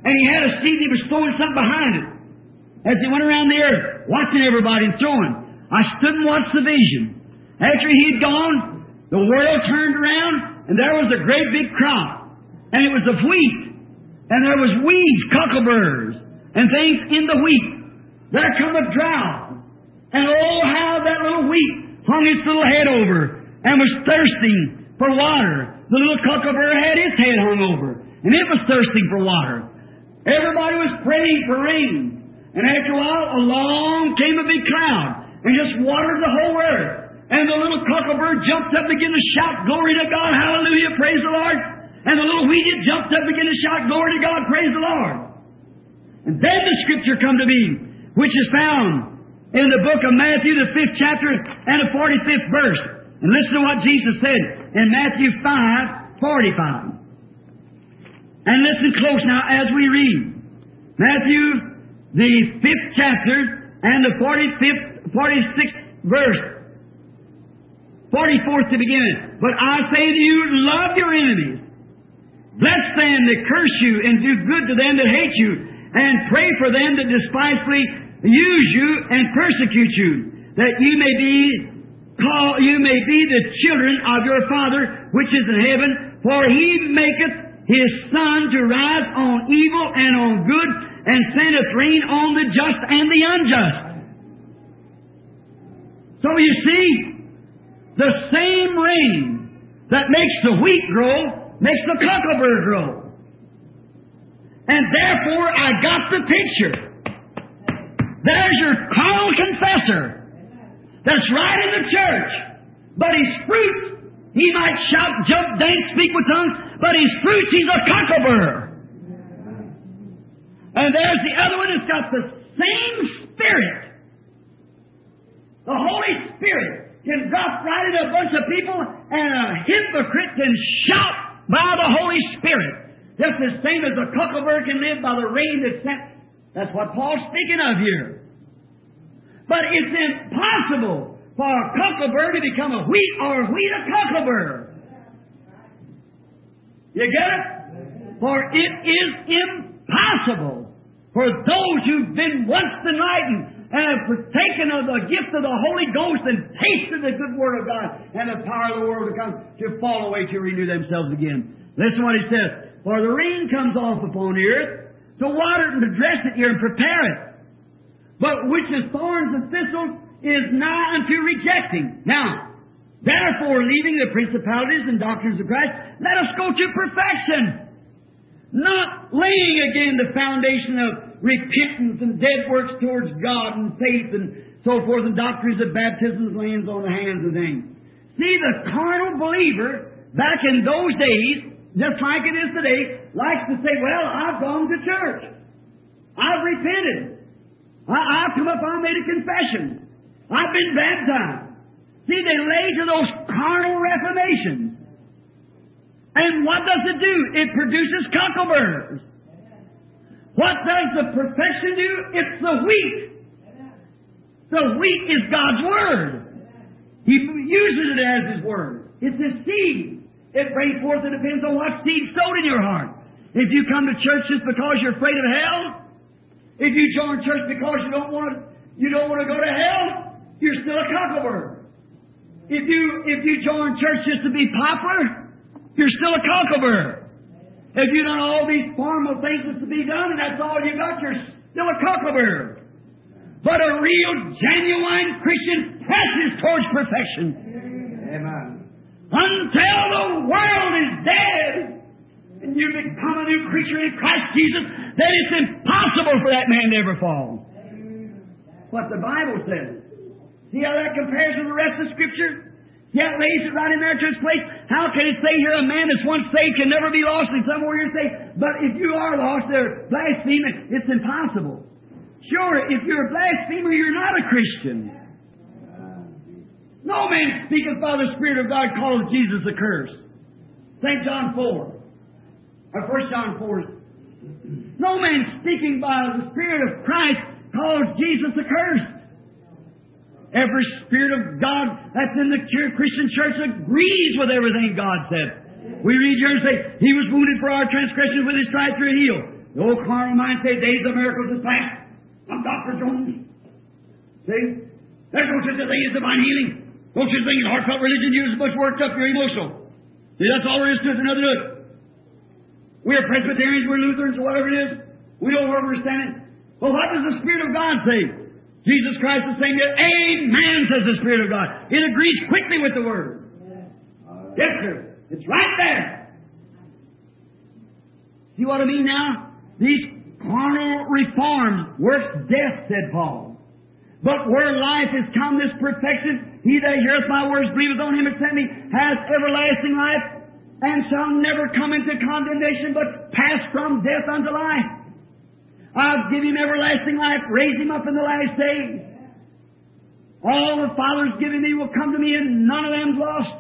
and he had a seed, and he was throwing something behind it. As he went around the earth, watching everybody and throwing, I stood and watched the vision. After he had gone, the world turned around, and there was a great big crop. And it was of wheat. And there was weeds, cockleburrs, and things in the wheat. There come a drought. And oh, how that little wheat hung its little head over and was thirsting for water. The little cockleburr had its head hung over, and it was thirsting for water. Everybody was praying for rain. And after a while, along came a big cloud and just watered the whole earth. And the little cockleburr jumped up and began to shout, glory to God, hallelujah, praise the Lord. And the little wheated jumped up and began to shout, glory to God, praise the Lord. And then the scripture come to me, which is found in the book of Matthew, the fifth chapter and the forty-fifth verse. And listen to what Jesus said in Matthew five forty-five. And listen close now as we read. Matthew, the fifth chapter and the forty-fifth, forty-sixth verse. forty-fourth to begin with. But I say to you, love your enemies. Bless them that curse you, and do good to them that hate you, and pray for them that despitefully use you and persecute you, that you may be call, you may be the children of your Father which is in heaven. For He maketh His sun to rise on evil and on good, and sendeth rain on the just and the unjust. So you see, the same rain that makes the wheat grow makes the cockleburr grow. And therefore, I got the picture. There's your carnal confessor that's right in the church. But his fruit, he might shout, jump, dance, speak with tongues, but his fruit, he's a cockleburr. And there's the other one that's got the same spirit. The Holy Spirit can drop right into a bunch of people, and a hypocrite can shout by the Holy Spirit. Just the same as a cockleburr can live by the rain that's sent. That's what Paul's speaking of here. But it's impossible for a cockleburr to become a wheat or a wheat a cockleburr. You get it? For it is impossible for those who've been once enlightened and have partaken of the gift of the Holy Ghost and tasted the good Word of God and the power of the world to come, to fall away to renew themselves again. Listen what he says. For the rain comes off upon the earth to water it and to dress it here and prepare it. But which is thorns and thistles is nigh unto rejecting. Now, therefore, leaving the principalities and doctrines of Christ, let us go to perfection. Not laying again the foundation of repentance and dead works towards God and faith and so forth, and doctrines of baptisms, laying on the hands of things. See, the carnal believer back in those days, just like it is today, likes to say, well, I've gone to church. I've repented. I, I've come up, I made a confession. I've been baptized. See, they lay to those carnal reformations. And what does it do? It produces cockleburrs. What does the perfection do? It's the wheat. The wheat is God's Word. He uses it as His Word. It's His seed. It brings forth, it depends on what seed sowed in your heart. If you come to church just because you're afraid of hell, if you join church because you don't want to, you don't want to go to hell, you're still a cockleburr. If you if you join church just to be popular, you're still a cockleburr. If you've done all these formal things that's to be done and that's all you got, you're still a cockleburr. But a real, genuine Christian presses towards perfection. Amen. Until the world is dead and you become a new creature in Christ Jesus, then it's impossible for that man to ever fall. What the Bible says. See how that compares with the rest of the Scripture? Yeah, it lays it right in there to its place. How can it say here a man that's once saved can never be lost, and somewhere you're saved? But if you are lost, they're blaspheming. It's impossible. Sure, if you're a blasphemer, you're not a Christian. No man speaketh by the Spirit of God calls Jesus a curse. Saint John four. Or First John four. No man speaking by the Spirit of Christ calls Jesus a curse. Every Spirit of God that's in the Christian church agrees with everything God said. We read here and say, He was wounded for our transgressions, with His stripes we're healed. The old carnal mind say, days of miracles is past. I'm Doctor Jones. See? There's no such a thing as divine healing. No such thing as heartfelt religion. You're so much worked up, you're emotional. See, that's all there is to it. There's nothing to it. We're Presbyterians, we're Lutherans, or whatever it is. We don't understand it. Well, what does the Spirit of God say? Jesus Christ is saying that, Amen, says the Spirit of God. It agrees quickly with the Word. Yes, sir. It's right there. See what I mean now? These carnal reforms works death, said Paul. But where life is come, this perfection, he that heareth my words, believeth on him that sent me, has everlasting life, and shall never come into condemnation, but pass from death unto life. I'll give him everlasting life, raise him up in the last days. All the Father's given me will come to me, and none of them's lost.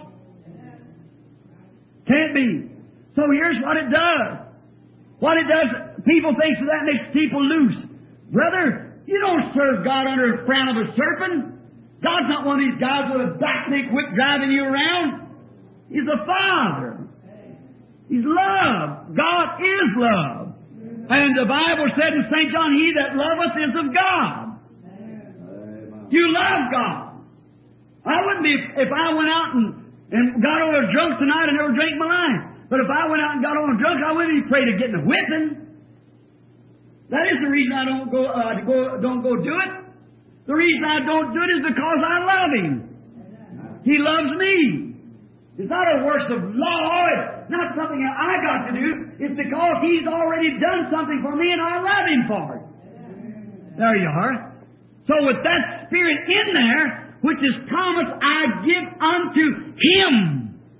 Can't be. So here's what it does. What it does, people think that that makes people loose. Brother, you don't serve God under the frown of a serpent. God's not one of these guys with a backneck whip driving you around. He's a Father. He's love. God is love. And the Bible said in Saint John, he that loveth is of God. You love God. I wouldn't be, if I went out and, and got on a drunk tonight and never drank my life. But if I went out and got on a drunk, I wouldn't be afraid of getting a whipping. That is the reason I don't go, uh, go, don't go do it. The reason I don't do it is because I love Him. He loves me. It's not a works of law. It's not something that I got to do. It's because He's already done something for me and I love Him for it. There you are. So with that Spirit in there, which is promised, I give unto Him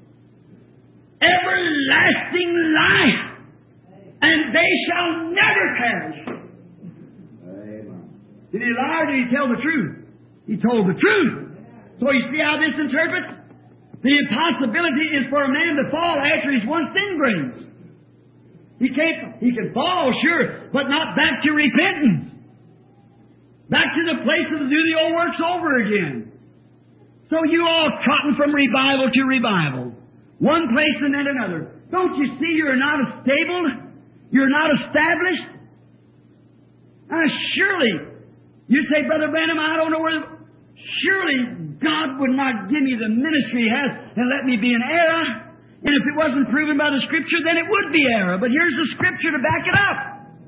everlasting life, and they shall never perish. Amen. Did he lie or did he tell the truth? He told the truth. So you see how this interprets? The impossibility is for a man to fall after his one sin brings. He can't, he can fall, sure, but not back to repentance. Back to the place to do the old works over again. So you all trotting from revival to revival. One place and then another. Don't you see you're not stable? You're not established? Now, surely, you say, Brother Branham, I don't know where... Surely God would not give me the ministry He has and let me be in error. And if it wasn't proven by the Scripture, then it would be error. But here's the Scripture to back it up.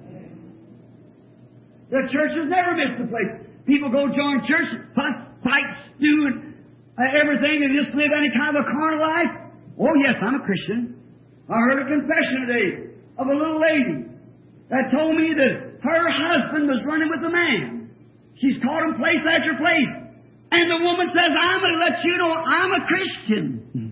The church has never missed a place. People go join church, fight, fight stew, and uh, everything, and just live any kind of a carnal life. Oh, yes, I'm a Christian. I heard a confession today of a little lady that told me that her husband was running with a man. She's caught him place after place. And the woman says, I'm going to let you know I'm a Christian. Hmm.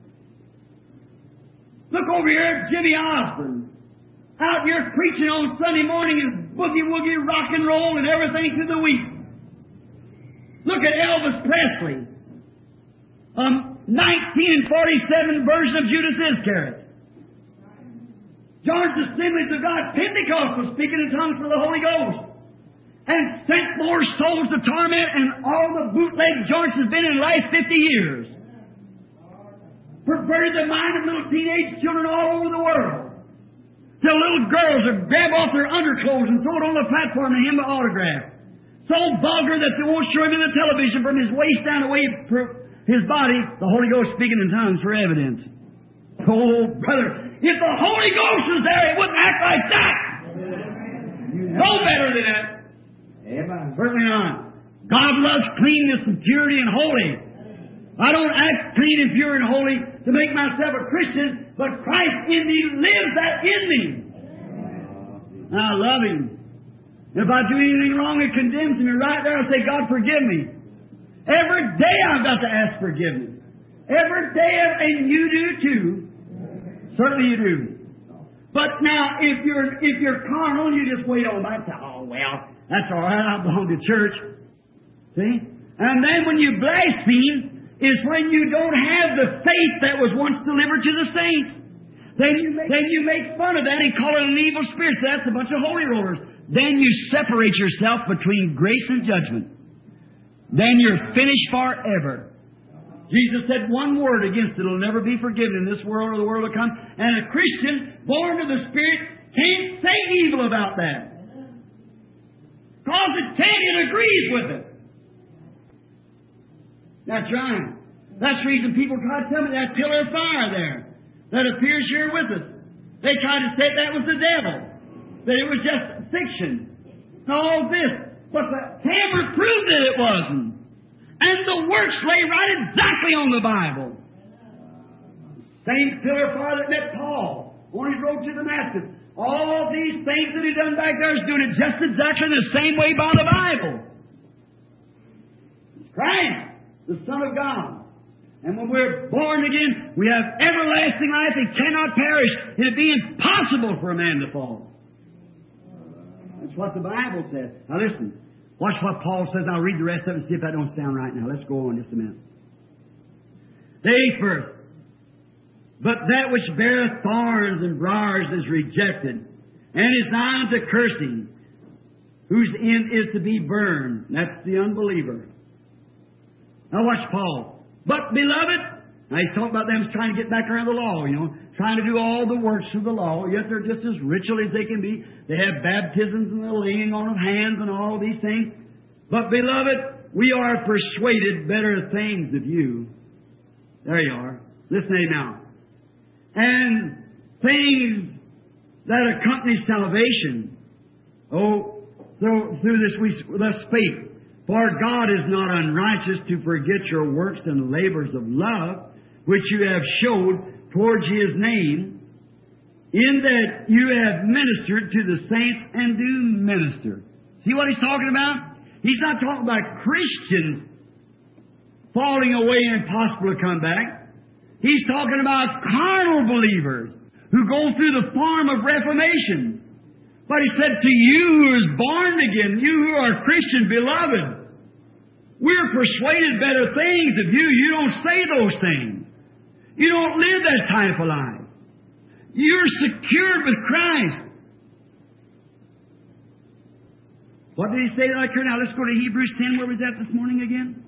Look over here at Jimmy Osborne. Out here preaching on Sunday morning and boogie-woogie, rock and roll and everything through the week. Look at Elvis Presley. Um, nineteen forty-seven version of Judas Iscariot. George Assemblies of God, Pentecost was speaking in tongues for the Holy Ghost. And sent more souls to torment, and all the bootleg joints has been in the last fifty years. Perverted the mind of little teenage children all over the world. Till little girls would grab off their underclothes and throw it on the platform and hand the autograph. So vulgar that they won't show him in the television from his waist down away his body, the Holy Ghost speaking in tongues for evidence. Oh, brother, if the Holy Ghost was there, it wouldn't act like that. No better than that. Amen. Certainly not. God loves cleanness and purity and holy. I don't act clean and pure and holy to make myself a Christian, but Christ in me lives that in me. I love Him. If I do anything wrong, it condemns me right there. I say, God, forgive me. Every day I've got to ask forgiveness. Every day, and you do too. Certainly you do. But now, if you're if you're carnal, you just wait on that. Oh well, that's all right. I belong to church. See? And then when you blaspheme, is when you don't have the faith that was once delivered to the saints. Then you make, then you make fun of that and call it an evil spirit. So that's a bunch of holy rollers. Then you separate yourself between grace and judgment. Then you're finished forever. Jesus said one word against it will never be forgiven in this world or the world to come. And a Christian born of the Spirit can't say evil about that. Because it can't, it agrees with it. That's right. That's the reason people try to tell me that pillar of fire there that appears here with us. They tried to say that was the devil, that it was just fiction, and all this. But the tamper proved that it wasn't. And the works lay right exactly on the Bible. Same pillar of fire that met Paul on his road to Damascus. All these things that he done back there is doing it just exactly the same way by the Bible. It's Christ, the Son of God. And when we're born again, we have everlasting life and cannot perish. It'd be impossible for a man to fall. That's what the Bible says. Now listen, watch what Paul says. I'll read the rest of it and see if that don't sound right now. Let's go on just a minute. The eighth verse. But that which beareth thorns and briars is rejected, and is nigh unto cursing, whose end is to be burned. That's the unbeliever. Now watch Paul. But, beloved, now he's talking about them trying to get back around the law, you know, trying to do all the works of the law, yet they're just as ritual as they can be. They have baptisms and the laying on of hands and all these things. But, beloved, we are persuaded better things of you. There you are. Listen to me now. And things that accompany salvation. Oh, through, through this we thus speak. For God is not unrighteous to forget your works and labors of love, which you have showed towards His name, in that you have ministered to the saints and do minister. See what He's talking about? He's not talking about Christians falling away and impossible to come back. He's talking about carnal believers who go through the form of reformation. But He said, to you who is born again, you who are Christian, beloved, we're persuaded better things of you. You don't say those things. You don't live that type of life. You're secured with Christ. What did He say like here? Now let's go to Hebrews ten, where was that this morning again?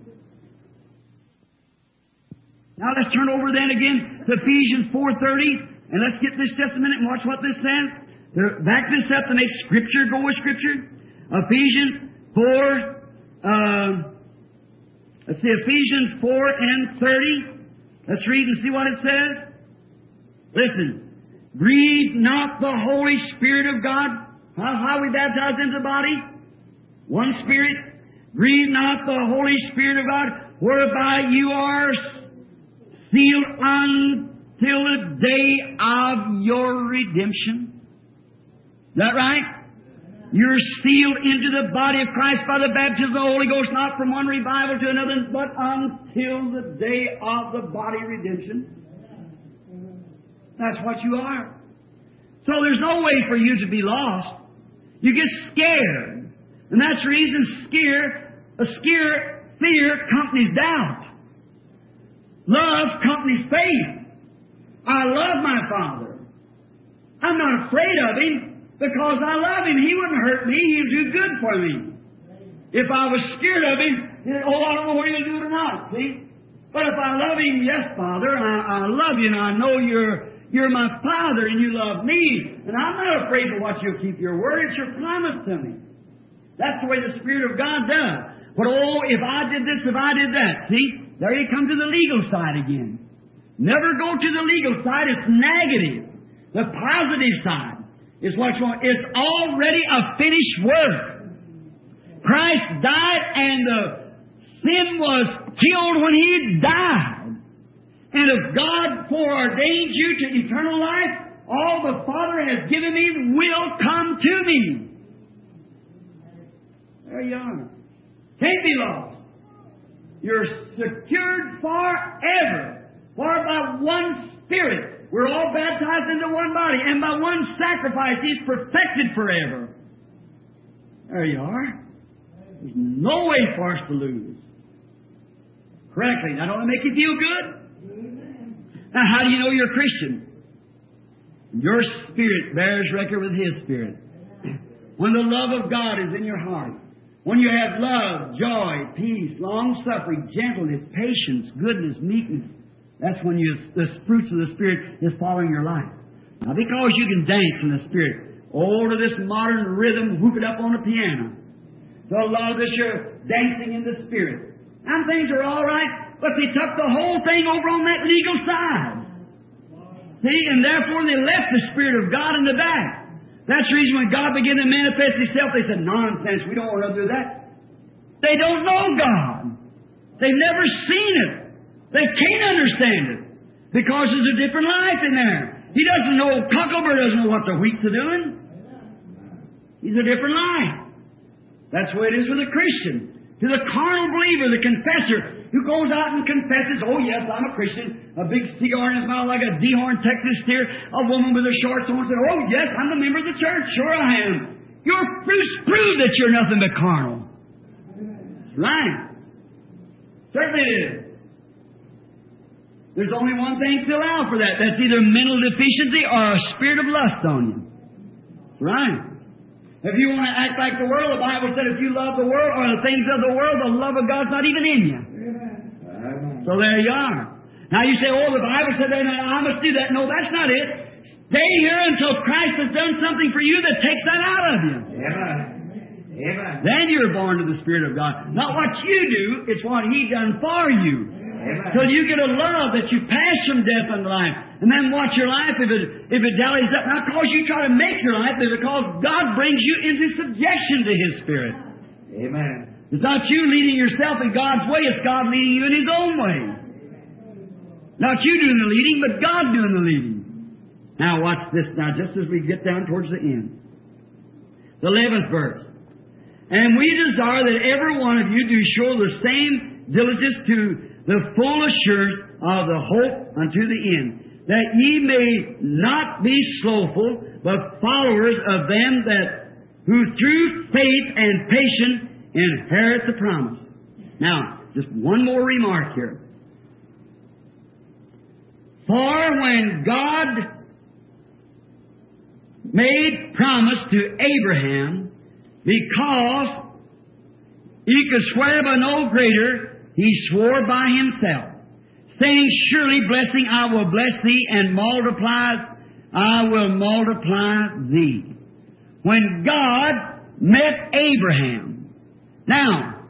Now let's turn over then again to Ephesians four thirty, and let's get this just a minute and watch what this says. Back this up to make Scripture go with Scripture. Ephesians four, uh, let's see, Ephesians four and thirty. Let's read and see what it says. Listen. Grieve not the Holy Spirit of God. How, how are we baptized into the body? One Spirit. Grieve not the Holy Spirit of God, whereby you are sealed until the day of your redemption. Is that right? You're sealed into the body of Christ by the baptism of the Holy Ghost, not from one revival to another, but until the day of the body redemption. That's what you are. So there's no way for you to be lost. You get scared. And that's the reason scare, a scare, fear accompanies doubt. Love accompanies faith. I love my Father. I'm not afraid of Him because I love Him. He wouldn't hurt me. He'd do good for me. If I was scared of Him, then, oh, I don't know what He'll do tonight, see? But if I love Him, yes, Father, and I, I love You, and I know You're You're my Father, and You love me, and I'm not afraid of what You'll keep Your word. It's Your promise to me. That's the way the Spirit of God does. But, oh, if I did this, if I did that, see? There you come to the legal side again. Never go to the legal side. It's negative. The positive side is what you want. It's already a finished work. Christ died and the sin was killed when He died. And if God foreordains you to eternal life, all the Father has given me will come to me. There you are. Can't be lost. You're secured forever. For by one Spirit, we're all baptized into one body, and by one sacrifice, He's perfected forever. There you are. There's no way for us to lose. Correctly. Now, don't it make you feel good? Now, how do you know you're a Christian? Your spirit bears record with His Spirit. When the love of God is in your heart, when you have love, joy, peace, long-suffering, gentleness, patience, goodness, meekness, that's when you, the fruits of the Spirit is following your life. Now, because you can dance in the Spirit, oh, to this modern rhythm, whoop it up on the piano. So a lot of this you're dancing in the Spirit. And things are all right, but they took the whole thing over on that legal side. See, and therefore they left the Spirit of God in the back. That's the reason when God began to manifest Himself, they said, nonsense, we don't want to do that. They don't know God. They've never seen it. They can't understand it. Because there's a different life in there. He doesn't know, Cuckober doesn't know what the wheats are doing. He's a different life. That's the way it is with a Christian. To the carnal believer, the confessor, who goes out and confesses, oh yes, I'm a Christian, a big cigar in his mouth like a dehorned Texas steer, a woman with her shorts on said, oh yes, I'm a member of the church, sure I am. Your fruits prove that you're nothing but carnal. That's right. Certainly it is. There's only one thing to allow for that. That's either mental deficiency or a spirit of lust on you. That's right. If you want to act like the world, the Bible said if you love the world or the things of the world, the love of God's not even in you. Amen. So there you are. Now you say, oh, the Bible said that I must do that. No, that's not it. Stay here until Christ has done something for you that takes that out of you. Amen. Amen. Then you're born to the Spirit of God. Not what you do, it's what He done for you. Amen. Till you get a love that you pass from death unto life. And then watch your life if it, if it dallies up. Not because you try to make your life, but because God brings you into subjection to His Spirit. Amen. It's not you leading yourself in God's way, it's God leading you in His own way. Not you doing the leading, but God doing the leading. Now watch this now, just as we get down towards the end. The eleventh verse. And we desire that every one of you do show the same diligence to the full assurance of the hope unto the end, that ye may not be slothful, but followers of them that who through faith and patience inherit the promise. Now, just one more remark here. For when God made promise to Abraham, because he could swear by no greater, He swore by Himself, saying, surely blessing I will bless thee, and multiply I will multiply thee. When God met Abraham. Now,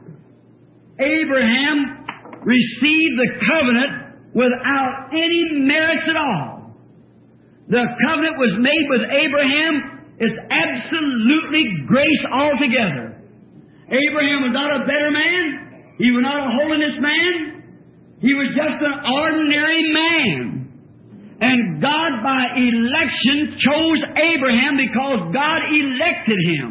Abraham received the covenant without any merits at all. The covenant was made with Abraham. It's absolutely grace altogether. Abraham was not a better man. He was not a holiness man. He was just an ordinary man. And God, by election, chose Abraham because God elected him.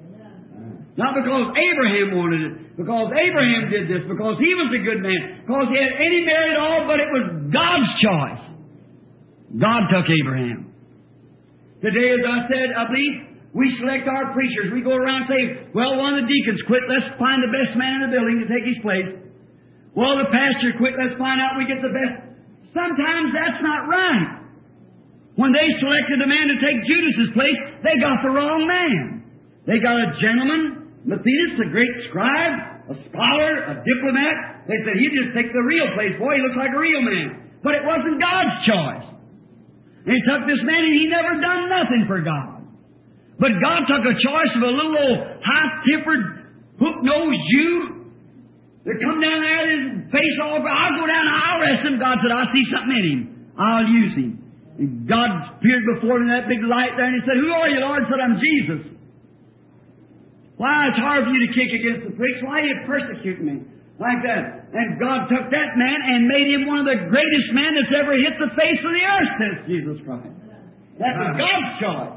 Not because Abraham wanted it. Because Abraham did this. Because he was a good man. Because he had any merit at all, but it was God's choice. God took Abraham. Today, as I said, I believe, we select our preachers. We go around and say, well, one of the deacons quit. Let's find the best man in the building to take his place. Well, the pastor quit. Let's find out we get the best. Sometimes that's not right. When they selected a man to take Judas's place, they got the wrong man. They got a gentleman, Matthias, a great scribe, a scholar, a diplomat. They said, he'd just take the real place. Boy, he looks like a real man. But it wasn't God's choice. And he took this man and he never done nothing for God. But God took a choice of a little old high-tempered, hook-nosed Jew that come down there and his face all over. I'll go down and I'll arrest him. God said, I see something in him. I'll use him. And God appeared before him in that big light there and he said, who are you, Lord? He said, I'm Jesus. Why, it's hard for you to kick against the pricks. Why are you persecuting me? Like that. And God took that man and made him one of the greatest men that's ever hit the face of the earth, says Jesus Christ. That was God's choice.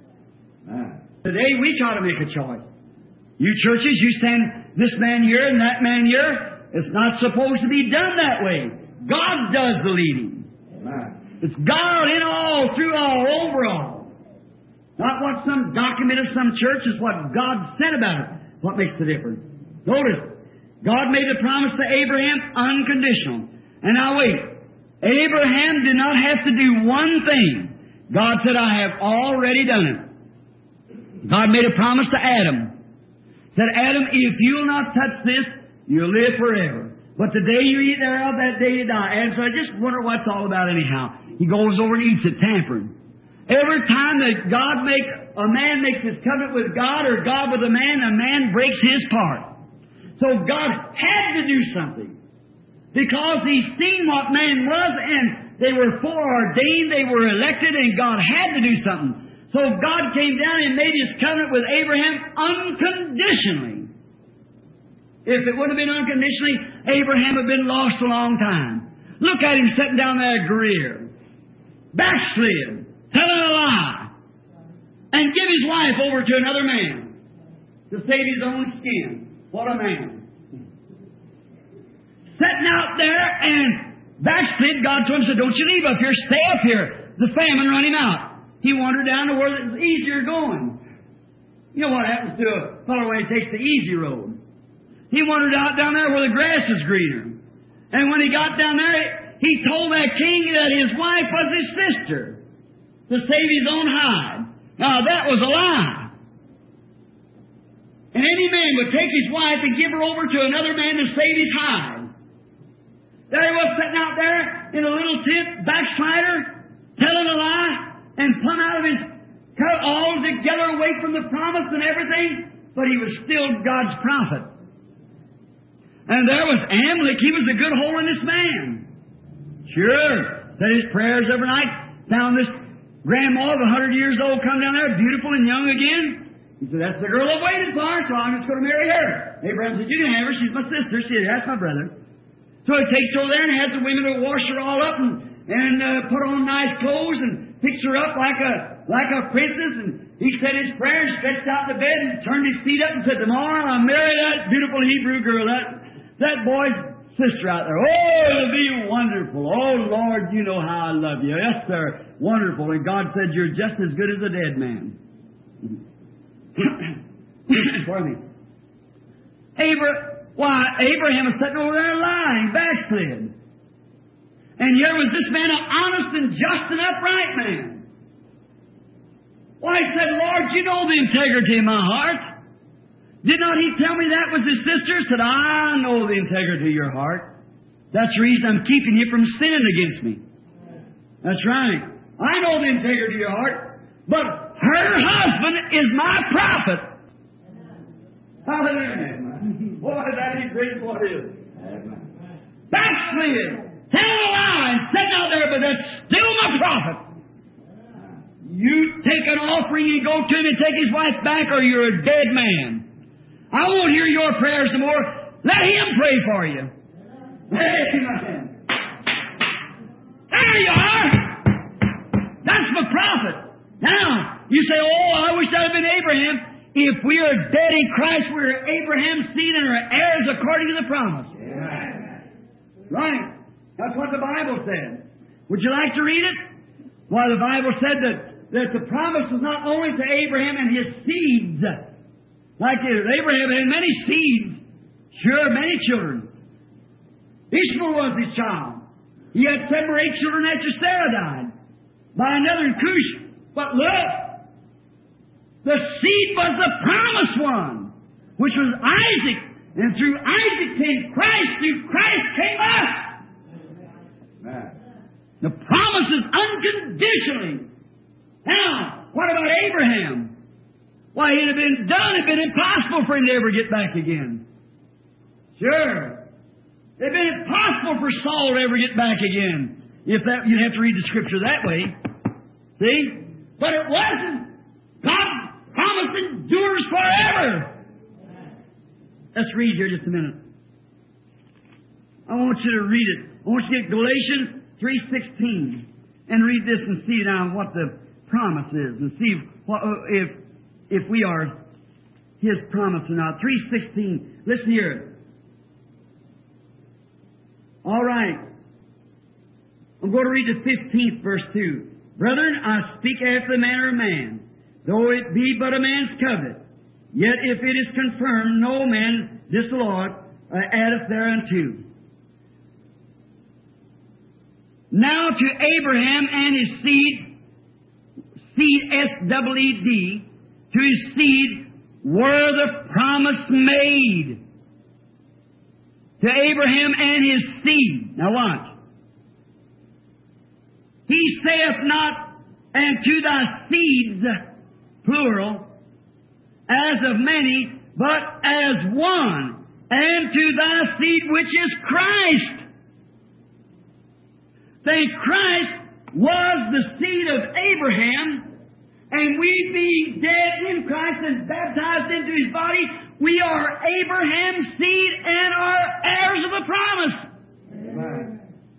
Today we try to make a choice. You churches, you stand this man here and that man here. It's not supposed to be done that way. God does the leading. Amen. It's God in all, through all, over all. Not what some document of some church is what God said about it. What makes the difference? Notice, God made a promise to Abraham unconditional. And now wait. Abraham did not have to do one thing. God said, I have already done it. God made a promise to Adam. Said, Adam, if you'll not touch this, you'll live forever. But the day you eat thereof, that day you die. And so I just wonder what it's all about anyhow. He goes over and eats it, tampering. Every time that God make a man makes his covenant with God or God with a man, a man breaks his part. So God had to do something. Because He's seen what man was, and they were foreordained, they were elected, and God had to do something. So God came down and made His covenant with Abraham unconditionally. If it would have been unconditionally, Abraham would have been lost a long time. Look at him sitting down there at Greer. Backslid. Telling a lie. And give his wife over to another man. To save his own skin. What a man. Sitting out there and backslid, God told him, said, don't you leave up here, stay up here. The famine run him out. He wandered down to where it's easier going. You know what happens to a fellow when he takes the easy road? He wandered out down there where the grass is greener. And when he got down there, he told that king that his wife was his sister to save his own hide. Now that was a lie. And any man would take his wife and give her over to another man to save his hide. There he was sitting out there in a little tent, backslider, telling a lie, and plumb out of his cut all together away from the promise and everything, but he was still God's prophet. And there was Amalek. He was a good holiness man. Sure. Said his prayers every night. Found this grandma of a hundred years old come down there, beautiful and young again. He said, that's the girl I waited for, so I'm just going to marry her. Abraham said, you can have her. She's my sister. She said, that's my brother. So he takes her over there and has the women to wash her all up and, and uh, put on nice clothes and fix her up like a like a princess. And he said his prayer and stretched out in the bed and turned his feet up and said, tomorrow I'll marry that beautiful Hebrew girl, that that boy's sister out there. Oh, it'll be wonderful. Oh, Lord, you know how I love you. Yes, sir. Wonderful. And God said, you're just as good as a dead man. For me. Abraham. Why, Abraham was sitting over there lying, backslid. And here was this man, an honest and just and upright man. Why, he said, Lord, you know the integrity of my heart. Did not He tell me that was his sister? He said, I know the integrity of your heart. That's the reason I'm keeping you from sinning against me. That's right. I know the integrity of your heart. But her husband is my prophet. Hallelujah. Boy, that is great what it is. Backslid, tell a lie, and sitting out there, but that's still my prophet. You take an offering and go to him and take his wife back, or you're a dead man. I won't hear your prayers no more. Let him pray for you. Amen. There you are. That's my prophet. Now, you say, oh, I wish that had been Abraham. If we are dead in Christ, we are Abraham's seed and are heirs according to the promise. Amen. Right. That's what the Bible said. Would you like to read it? Well, the Bible said that, that the promise was not only to Abraham and his seeds. Like Abraham had many seeds. Sure, many children. Ishmael was his child. He had seven or eight children after Sarah died. By another Cush. But look, the seed was the promised one, which was Isaac. And through Isaac came Christ. Through Christ came us. Amen. The promise is unconditionally. Now, what about Abraham? Why, it had been done. It had been impossible for him to ever get back again. Sure. It had been impossible for Saul to ever get back again. If that, you'd have to read the Scripture that way. See? But it wasn't. God's promise endures forever. Let's read here just a minute. I want you to read it. I want you to get Galatians three sixteen and read this and see now what the promise is and see what, if if we are His promise or not. three sixteen. Listen here. All right. I'm going to read the fifteenth verse two. Brethren, I speak after the manner of man, though it be but a man's covenant. Yet if it is confirmed, no man disallowed uh, addeth thereunto. Now to Abraham and his seed, seed S W E D, to his seed were the promise made. To Abraham and his seed. Now watch. He saith not and to thy seeds, plural, as of many, but as one, and to thy seed which is Christ. Then Christ was the seed of Abraham, and we being dead in Christ and baptized into His body, we are Abraham's seed and are heirs of the promise. Amen.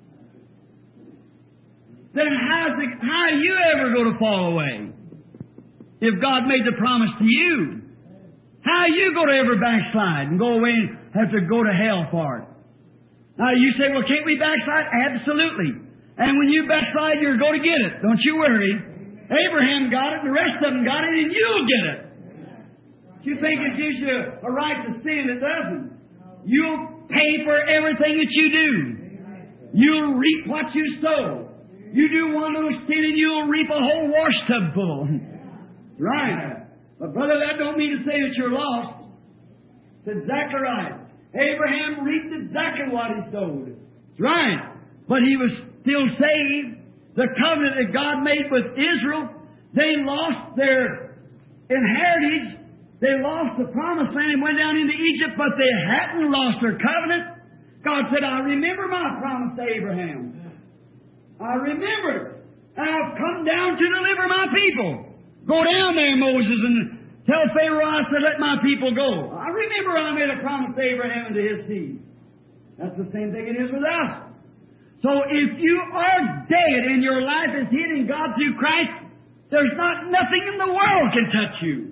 Then how's the, how are you ever going to fall away? If God made the promise to you, how are you going to ever backslide and go away and have to go to hell for it? Now you say, well, can't we backslide? Absolutely. And when you backslide, you're going to get it. Don't you worry. Abraham got it, the rest of them got it, and you'll get it. You think it gives you a right to sin? It doesn't. You'll pay for everything that you do. You'll reap what you sow. You do one little sin and you'll reap a whole wash tub full. Right. But brother, that don't mean to say that you're lost. It's exactly right. Abraham reaped exactly what he sowed. That's right. But he was still saved. The covenant that God made with Israel, they lost their inheritance. They lost the promised land and went down into Egypt, but they hadn't lost their covenant. God said, I remember my promise to Abraham. I remember. And I've come down to deliver my people. Go down there, Moses, and tell Pharaoh I said, let my people go. I remember I made a promise to Abraham and to his seed. That's the same thing it is with us. So if you are dead and your life is hid in God through Christ, there's not nothing in the world can touch you.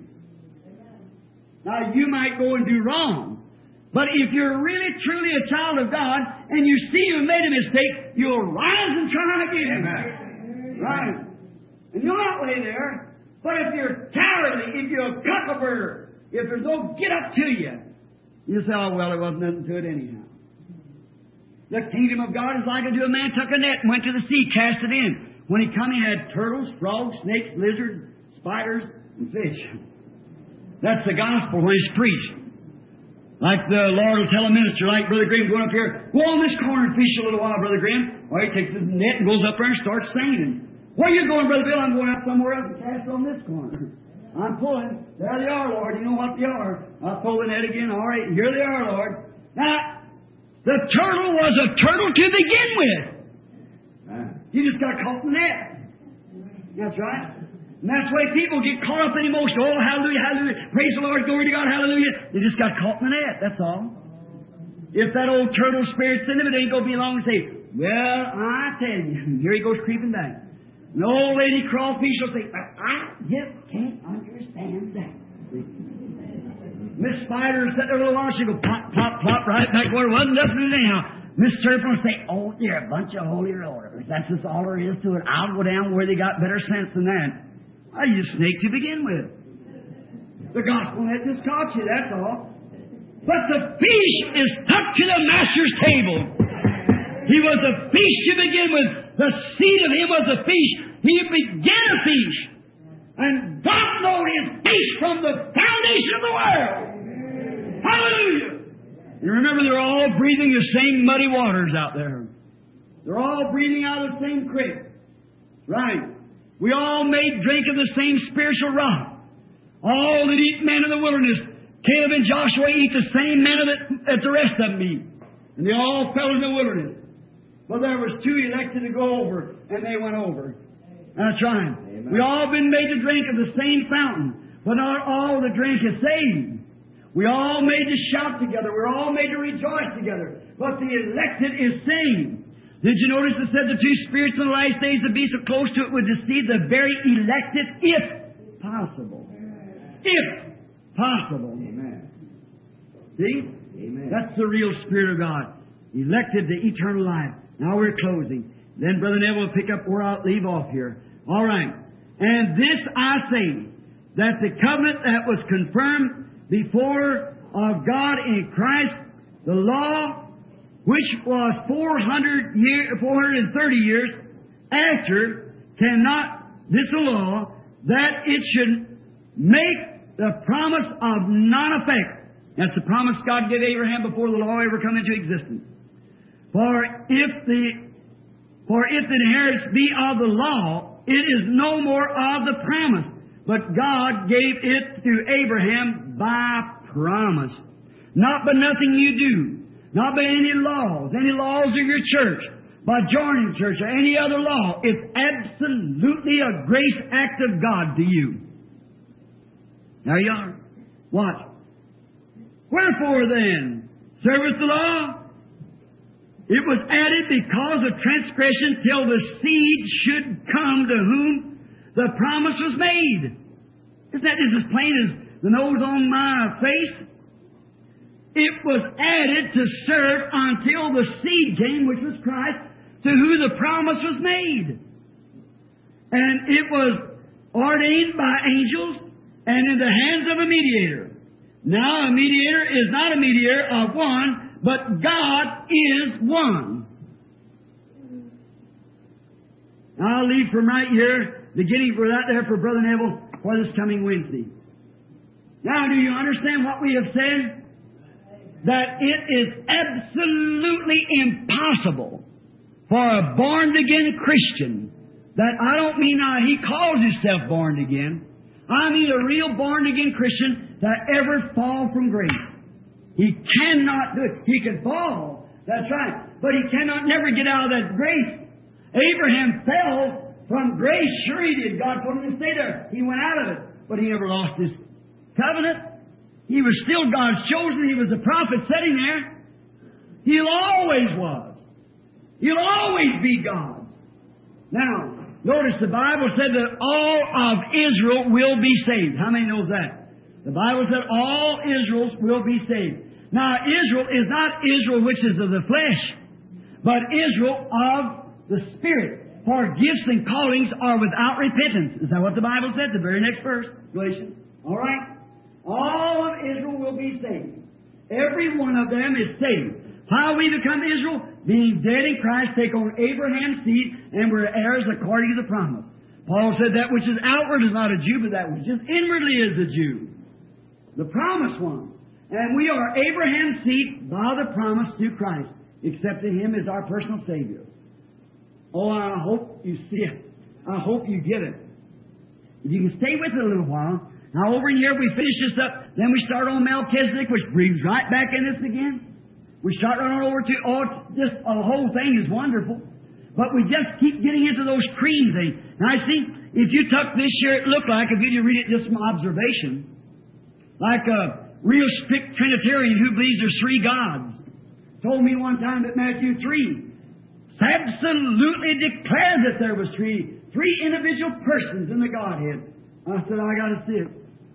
Now, you might go and do wrong. But if you're really, truly a child of God and you see you made a mistake, you'll rise and try again. Amen. Right. And you'll not lay there. But if you're cowardly, if you're a cuckober, if there's no get up to you, you say, oh, well, it wasn't nothing to it anyhow. The kingdom of God is like unto a man took a net and went to the sea, cast it in. When he come, he had turtles, frogs, snakes, lizards, spiders, and fish. That's the gospel when it's preached. Like the Lord will tell a minister, like Brother Graham going up here, go on this corner and fish a little while, Brother Graham. Or he takes his net and goes up there and starts singing. Where are you going, Brother Bill? I'm going out somewhere else and cast on this corner. I'm pulling. There they are, Lord. You know what they are. I'll pull the net again. All right, here they are, Lord. Now, the turtle was a turtle to begin with. You just got caught in the net. That's right. And that's why people get caught up in emotion. Oh, hallelujah, hallelujah. Praise the Lord, glory to God, hallelujah. They just got caught in the net, that's all. If that old turtle spirit's in him, it ain't going to be long and say, well, I tell you, here he goes creeping back. An old lady crawfish will say, I just can't understand that. Miss Spider will sit there a little while, she'll go plop, plop, plop, right back where it wasn't nothing anyhow. Miss Serpent will say, oh, you're a bunch of holy rollers. That's just all there is to it. I'll go down where they got better sense than that. Well, you snake to begin with. The gospel had just caught you, that's all. But the feast is tucked to the master's table. He was a feast to begin with. The seed of him was a feast. He began a feast. And God knowed his feast from the foundation of the world. Hallelujah! And remember, they're all breathing the same muddy waters out there. They're all breathing out of the same creek. Right. We all made drink of the same spiritual rock. All that eat manna in the wilderness, Caleb and Joshua eat the same manna that, that the rest of them eat. And they all fell in the wilderness. But there was two elected to go over, and they went over. That's right. Amen. We all been made to drink of the same fountain, but not all the drink is saved. We all made to shout together. We're all made to rejoice together. But the elected is saved. Did you notice it said the two spirits in the last days would be so close to it would deceive the very elected, if possible. If possible. Amen. See? Amen. That's the real Spirit of God. Elected to eternal life. Now we're closing. Then Brother Neville will pick up where I'll leave off here. All right. And this I say, that the covenant that was confirmed before of God in Christ, the law, which was four hundred year, four hundred thirty years after, cannot, this law, that it should make the promise of non-effect. That's the promise God gave Abraham before the law ever come into existence. For if the, for if the inheritance be of the law, it is no more of the promise, but God gave it to Abraham by promise. Not by nothing you do, not by any laws, any laws of your church, by joining church or any other law. It's absolutely a grace act of God to you. There you are. Watch. Wherefore then, serveth the law? It was added because of transgression till the seed should come to whom the promise was made. Isn't that just as plain as the nose on my face? It was added to serve until the seed came, which was Christ, to who the promise was made. And it was ordained by angels and in the hands of a mediator. Now a mediator is not a mediator of one, but God is one. I'll leave from right here, beginning for that there for Brother Neville, for this coming Wednesday. Now, do you understand what we have said? That it is absolutely impossible for a born-again Christian, that I don't mean now he calls himself born-again, I mean a real born-again Christian, to ever fall from grace. He cannot do it. He can fall, that's right, but he cannot never get out of that grace. Abraham fell from grace, sure he did. God told him to stay there. He went out of it, but he never lost his covenant. He was still God's chosen. He was a prophet sitting there. He'll always was. He'll always be God. Now, notice the Bible said that all of Israel will be saved. How many knows that? The Bible said all Israels will be saved. Now, Israel is not Israel which is of the flesh, but Israel of the Spirit. For gifts and callings are without repentance. Is that what the Bible said? The very next verse, Galatians. All right? All of Israel will be saved. Every one of them is saved. How we become Israel? Being dead in Christ, take on Abraham's seed, and we're heirs according to the promise. Paul said that which is outward is not a Jew, but that which is inwardly is a Jew. The promised one. And we are Abraham's seed by the promise through Christ, accepting Him as our personal Savior. Oh, I hope you see it. I hope you get it. If you can stay with it a little while. Now, over in here, we finish this up. Then we start on Melchizedek, which brings right back in this again. We start right on over to, oh, just the whole thing is wonderful. But we just keep getting into those cream things. Now, I see, if you took this here, it looked like, if you read it just from observation, like a real strict Trinitarian who believes there's three gods. Told me one time that Matthew three absolutely declared that there was three, three individual persons in the Godhead. I said, I got to see it.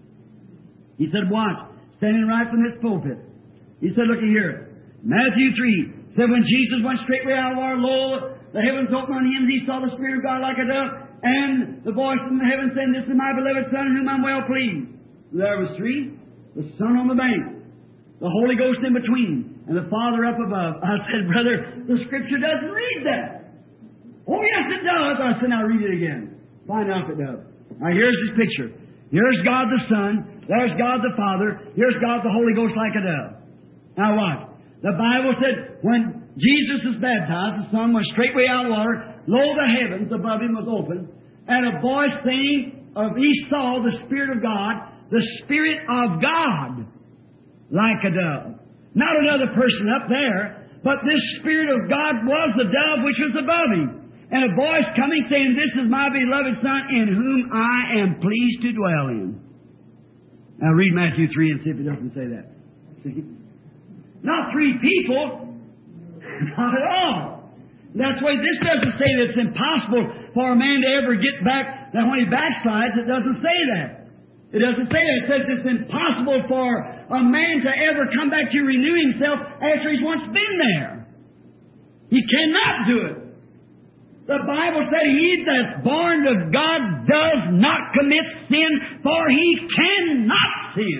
He said, watch, standing right from this pulpit. He said, look here. Matthew three said, when Jesus went straightway out of our lo, the heavens opened on him, and he saw the Spirit of God like a dove, and the voice from the heaven saying, this is my beloved Son, in whom I'm well pleased. There was three. The Son on the bank, the Holy Ghost in between, and the Father up above. I said, brother, the Scripture doesn't read that. Oh, yes, it does. I said, now read it again. Find out if it does. Now, here's his picture. Here's God the Son. There's God the Father. Here's God the Holy Ghost like a dove. Now, watch. The Bible said, when Jesus was baptized, the Son went straightway out of the water. Lo, the heavens above him was open, and a voice saying, of he saw the Spirit of God, the Spirit of God, like a dove. Not another person up there, but this Spirit of God was the dove which was above him. And a voice coming saying, this is my beloved Son, in whom I am pleased to dwell in. Now read Matthew three and see if it doesn't say that. See? Not three people. Not at all. That's why this doesn't say that it's impossible for a man to ever get back. Now when he backslides, it doesn't say that. It doesn't say that. It says it's impossible for a man to ever come back to renew himself after he's once been there. He cannot do it. The Bible said, he that's born of God does not commit sin, for he cannot sin.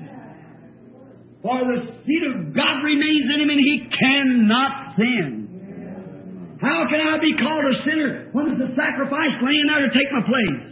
For the seed of God remains in him, and he cannot sin. How can I be called a sinner when there's a sacrifice laying there to take my place?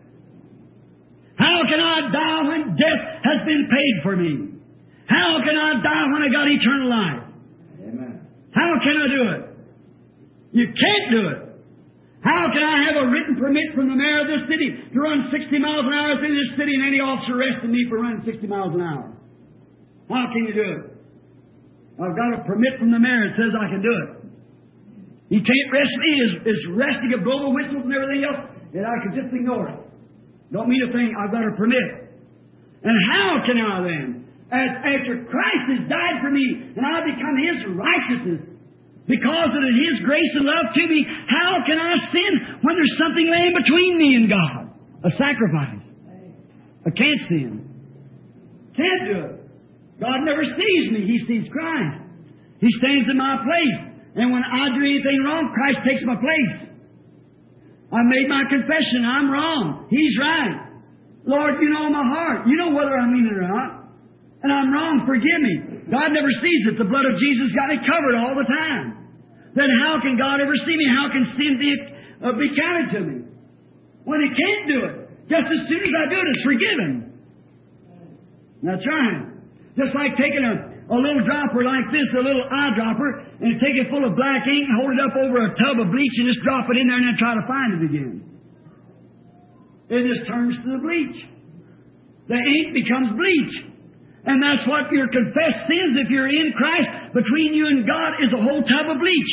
How can I die when death has been paid for me? How can I die when I got eternal life? Amen. How can I do it? You can't do it. How can I have a written permit from the mayor of this city to run sixty miles an hour through this city and any officer arresting me for running sixty miles an hour? How can you do it? I've got a permit from the mayor that says I can do it. He can't arrest me. His, his arresting of blow the whistles and everything else, and I can just ignore it. Don't mean a thing. I've got a permit. And how can I then, as, after Christ has died for me and I become His righteousness, because of His grace and love to me, how can I sin when there's something laying between me and God? A sacrifice. I can't sin. Can't do it. God never sees me. He sees Christ. He stands in my place. And when I do anything wrong, Christ takes my place. I made my confession. I'm wrong. He's right. Lord, you know my heart. You know whether I mean it or not. And I'm wrong. Forgive me. God never sees it. The blood of Jesus got me covered all the time. Then how can God ever see me? How can sin be, uh, be counted to me? When He can't do it. Just as soon as I do it, it's forgiven. That's right. Just like taking a, a little dropper like this, a little eyedropper, and take it full of black ink and hold it up over a tub of bleach and just drop it in there and then try to find it again. It just turns to the bleach. The ink becomes bleach. And that's what your confessed sins, if you're in Christ, between you and God is a whole tub of bleach.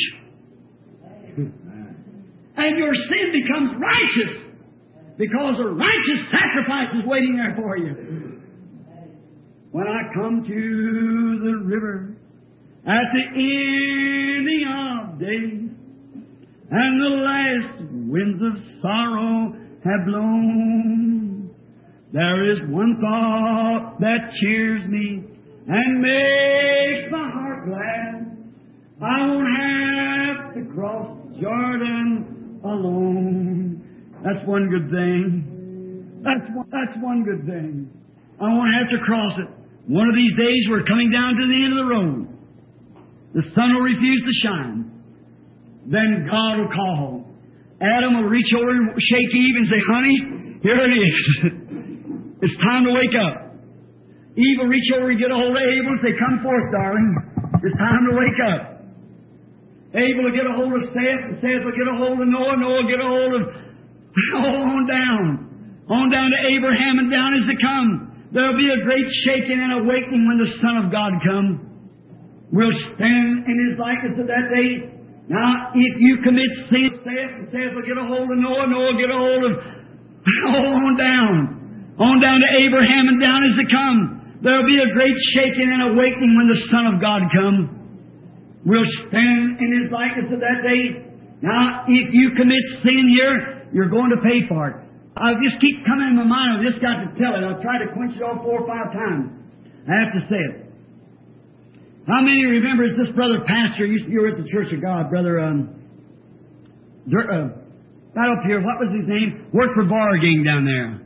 And your sin becomes righteous because a righteous sacrifice is waiting there for you. When I come to the river at the ending of days, and the last winds of sorrow have blown, there is one thought that cheers me and makes my heart glad. I won't have to cross Jordan alone. That's one good thing. That's one, that's one good thing. I won't have to cross it. One of these days we're coming down to the end of the road. The sun will refuse to shine. Then God will call. Adam will reach over and shake Eve and say, honey, here it is. It's time to wake up. Eve will reach over and get a hold of Abel and say, come forth, darling. It's time to wake up. Abel will get a hold of Seth, and Seth will get a hold of Noah, Noah will get a hold of, on down. On down to Abraham and down is to come. There'll be a great shaking and awakening when the Son of God comes. We'll stand in His likeness of that day. Now, if you commit sin, Seth, and Seth will get a hold of Noah, Noah will get a hold of, on down. On down to Abraham and down is to come. There'll be a great shaking and awakening when the Son of God comes. We'll stand in His likeness of that day. Now, if you commit sin here, you're going to pay for it. I just keep coming in my mind. I've just got to tell it. I've tried to quench it all four or five times. I have to say it. How many remember this brother pastor? You were at the Church of God, brother. Um, uh, right up here. What was his name? Worked for Bargang down there.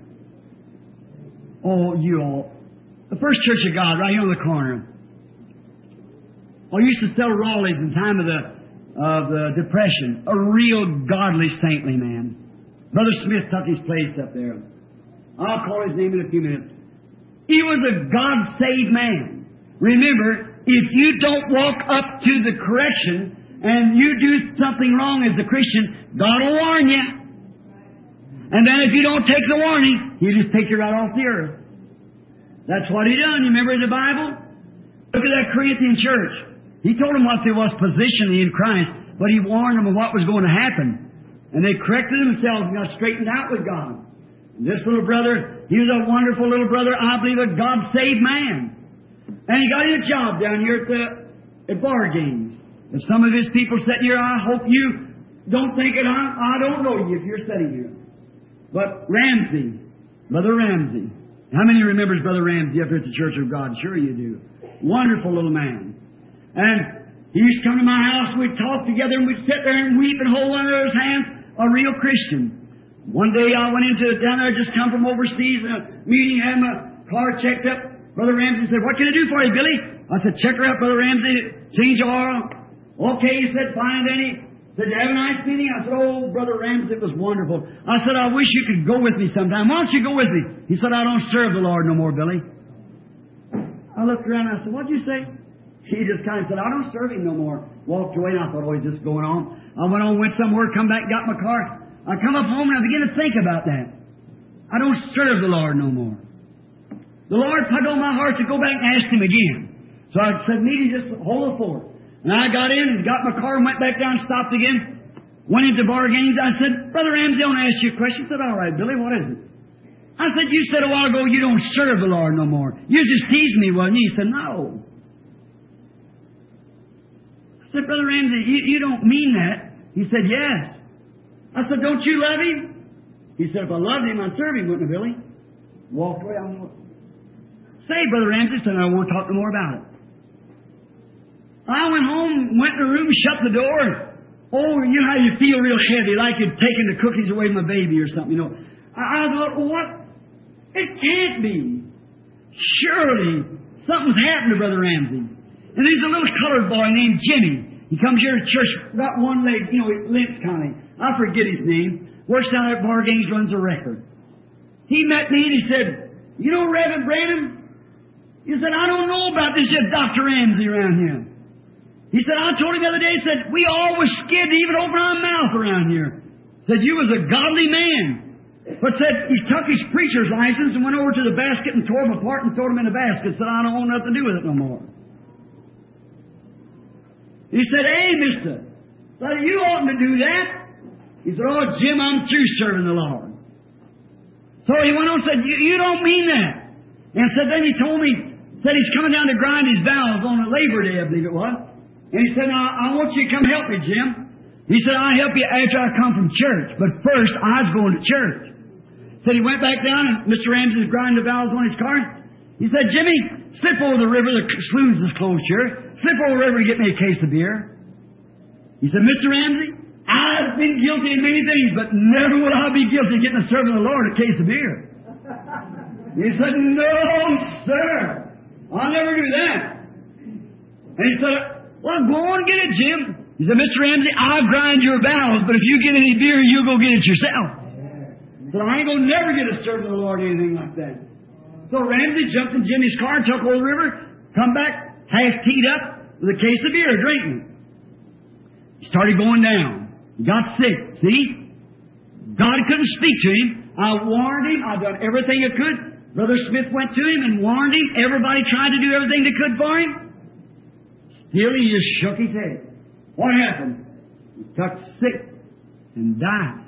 Oh, you all. The First Church of God, right here on the corner. Oh, used to sell Raleighs in time of the of the Depression. A real godly, saintly man. Brother Smith took his place up there. I'll call his name in a few minutes. He was a God-saved man. Remember, if you don't walk up to the correction and you do something wrong as a Christian, God will warn you. And then if you don't take the warning, He'll just take you right off the earth. That's what He done. You remember in the Bible? Look at that Corinthian church. He told them what they was positionally in Christ, but He warned them of what was going to happen. And they corrected themselves and got straightened out with God. And this little brother, he was a wonderful little brother, I believe a God-saved man. And he got him a job down here at the at Bargains. And some of his people sitting here, I hope you don't think it, I, I don't know you if you're sitting here. But Ramsey, Brother Ramsey. How many remembers Brother Ramsey up here at the Church of God? Sure you do. Wonderful little man. And he used to come to my house, we'd talk together, and we'd sit there and weep and hold one another's hands. A real Christian. One day I went into down there, just come from overseas, a meeting, had my car checked up. Brother Ramsey said, what can I do for you, Billy? I said, check her out, Brother Ramsey, change the oil. Okay, he said, fine, then he said, you have a nice meeting? I said, oh, Brother Ramsey, it was wonderful. I said, I wish you could go with me sometime. Why don't you go with me? He said, I don't serve the Lord no more, Billy. I looked around and I said, what'd you say? He just kind of said, I don't serve Him no more. walked away, and I thought, oh, is this going on? I went on, went somewhere, come back, got my car. I come up home, and I began to think about that. I don't serve the Lord no more. The Lord put on my heart to go back and ask Him again. So I said, meeting, just hold the fort. And I got in and got my car and went back down and stopped again. Went into bargains. I said, Brother Ramsey, I want to ask you a question. He said, all right, Billy, what is it? I said, you said a while ago you don't serve the Lord no more. You just teased me, wasn't you? He said, no. I said, Brother Ramsey, you, you don't mean that. He said, yes. I said, don't you love Him? He said, if I loved Him, I'd serve Him, wouldn't I, Billy? Walked away. I'm Say, Brother Ramsey, said, I won't talk no more about it. I went home, went in the room, shut the door. Oh, you know how you feel real heavy, like you'd taken the cookies away from a baby or something, you know. I, I thought, well, what? It can't be. Surely something's happened to Brother Ramsey. And there's a little colored boy named Jimmy. He comes here to church, got one leg, you know, he limps kind of. I forget his name. Works down there at Bar Games, runs a record. He met me and he said, you know Reverend Branham? He said, I don't know about this yet, Doctor Ramsey around here. He said, I told him the other day, he said, we all was scared to even open our mouth around here. Said, you was a godly man. But said, he took his preacher's license and went over to the basket and tore them apart and threw them in the basket. Said, I don't want nothing to do with it no more. He said, hey, mister, said, you oughtn't to do that. He said, oh, Jim, I'm through serving the Lord. So he went on and said, you, you don't mean that. And said, then he told me, said he's coming down to grind his valves on a Labor Day, I believe it was. And he said, now, I want you to come help me, Jim. He said, I'll help you after I come from church. But first, I was going to church. Said he went back down, and Mister Ramsey was grinding the valves on his car. He said, Jimmy, slip over the river. The sluice is closed here. Slip over the river and get me a case of beer. He said, Mister Ramsey, I've been guilty of many things, but never will I be guilty of getting a servant of the Lord a case of beer. He said, no, sir. I'll never do that. And he said, well, go on and get it, Jim. He said, Mister Ramsey, I'll grind your valves, but if you get any beer, you go get it yourself. He said, I ain't going to never get a servant of the Lord or anything like that. So Ramsey jumped in Jimmy's car, took over the river, come back, half teed up with a case of beer, drinking. He started going down. He got sick. See? God couldn't speak to him. I warned him. I done everything I could. Brother Smith went to him and warned him. Everybody tried to do everything they could for him. Still, he just shook his head. What happened? He got sick and died.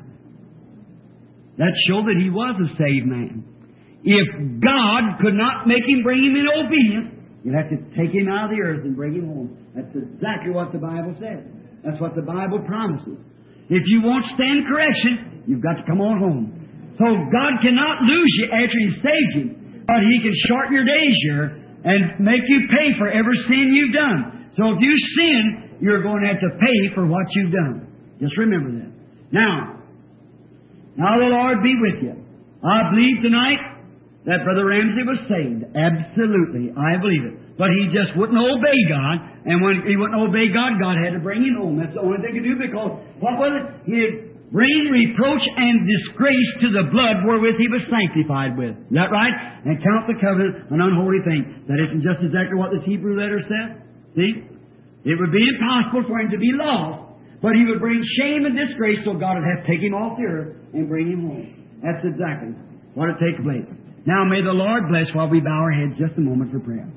That showed that he was a saved man. If God could not make him, bring him in obedience, you'd have to take him out of the earth and bring him home. That's exactly what the Bible says. That's what the Bible promises. If you won't stand correction, you've got to come on home. So God cannot lose you after He saved you, but He can shorten your days here and make you pay for every sin you've done. So if you sin, you're going to have to pay for what you've done. Just remember that. Now, now the Lord be with you. I believe tonight that Brother Ramsey was saved. Absolutely. I believe it. But he just wouldn't obey God. And when he wouldn't obey God, God had to bring him home. That's the only thing he could do, because what was it? He'd bring reproach and disgrace to the blood wherewith he was sanctified with. Is that right? And count the covenant an unholy thing. That isn't just exactly what this Hebrew letter said. See? It would be impossible for him to be lost, but he would bring shame and disgrace, so God would have to take him off the earth and bring him home. That's exactly what would take place. Now may the Lord bless while we bow our heads just a moment for prayer.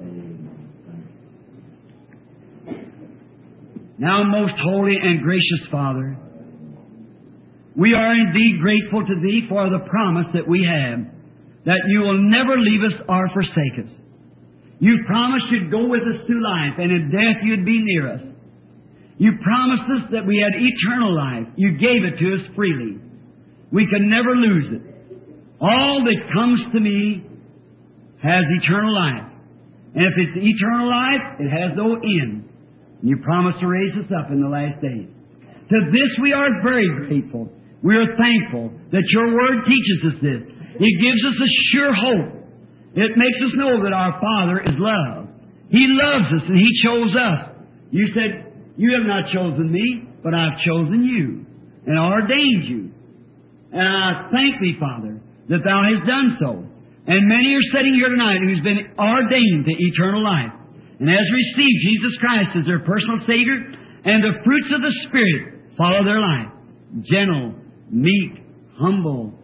Now, most holy and gracious Father, we are indeed grateful to Thee for the promise that we have, that You will never leave us or forsake us. You promised You'd go with us through life, and in death You'd be near us. You promised us that we had eternal life. You gave it to us freely. We can never lose it. All that comes to me has eternal life. And if it's eternal life, it has no end. You promised to raise us up in the last days. To this we are very grateful. We are thankful that Your Word teaches us this. It gives us a sure hope. It makes us know that our Father is love. He loves us and He chose us. You said, You have not chosen me, but I've chosen you and ordained you. And I thank Thee, Father, that Thou hast done so. And many are sitting here tonight who's been ordained to eternal life. and has received Jesus Christ as their personal Savior, and the fruits of the Spirit follow their life. Gentle, meek, humble,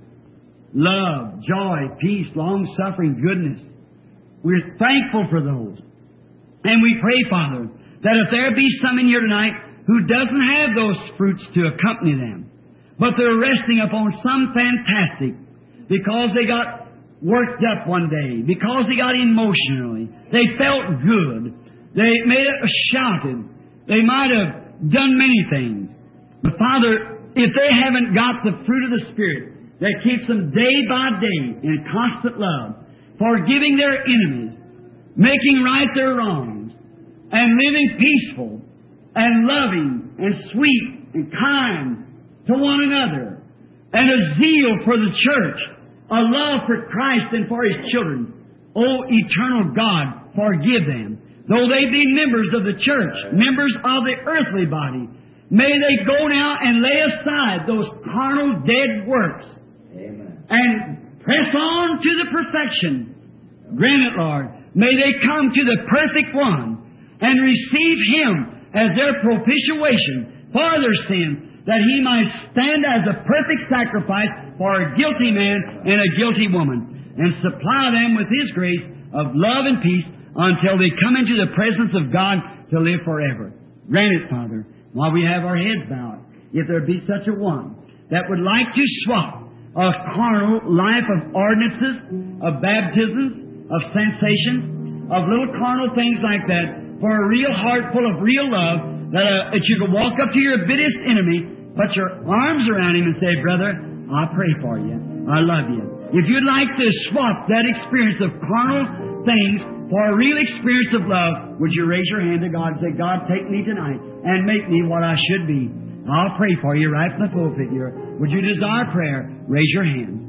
love, joy, peace, long-suffering, goodness. We're thankful for those. And we pray, Father, that if there be some in here tonight who doesn't have those fruits to accompany them, but they're resting upon some fantastic, because they got worked up one day, because they got emotionally, they felt good, they may have shouted, they might have done many things. But Father, if they haven't got the fruit of the Spirit that keeps them day by day in constant love, forgiving their enemies, making right their wrongs, and living peaceful, and loving, and sweet, and kind to one another, and a zeal for the church, a love for Christ and for His children, O eternal God, forgive them. Though they be members of the church, members of the earthly body, may they go now and lay aside those carnal dead works. Amen. And press on to the perfection. Grant it, Lord. May they come to the perfect one and receive Him as their propitiation for their sin, that He might stand as a perfect sacrifice for a guilty man and a guilty woman, and supply them with His grace of love and peace until they come into the presence of God to live forever. Grant it, Father, while we have our heads bowed, if there be such a one that would like to swap a carnal life of ordinances, of baptisms, of sensations, of little carnal things like that, for a real heart full of real love, that, uh, that you could walk up to your biggest enemy, put your arms around him and say, brother, I pray for you. I love you. If you'd like to swap that experience of carnal things for a real experience of love, would you raise your hand to God and say, God, take me tonight and make me what I should be. I'll pray for you right from the pulpit here. Would you desire prayer? Raise your hand.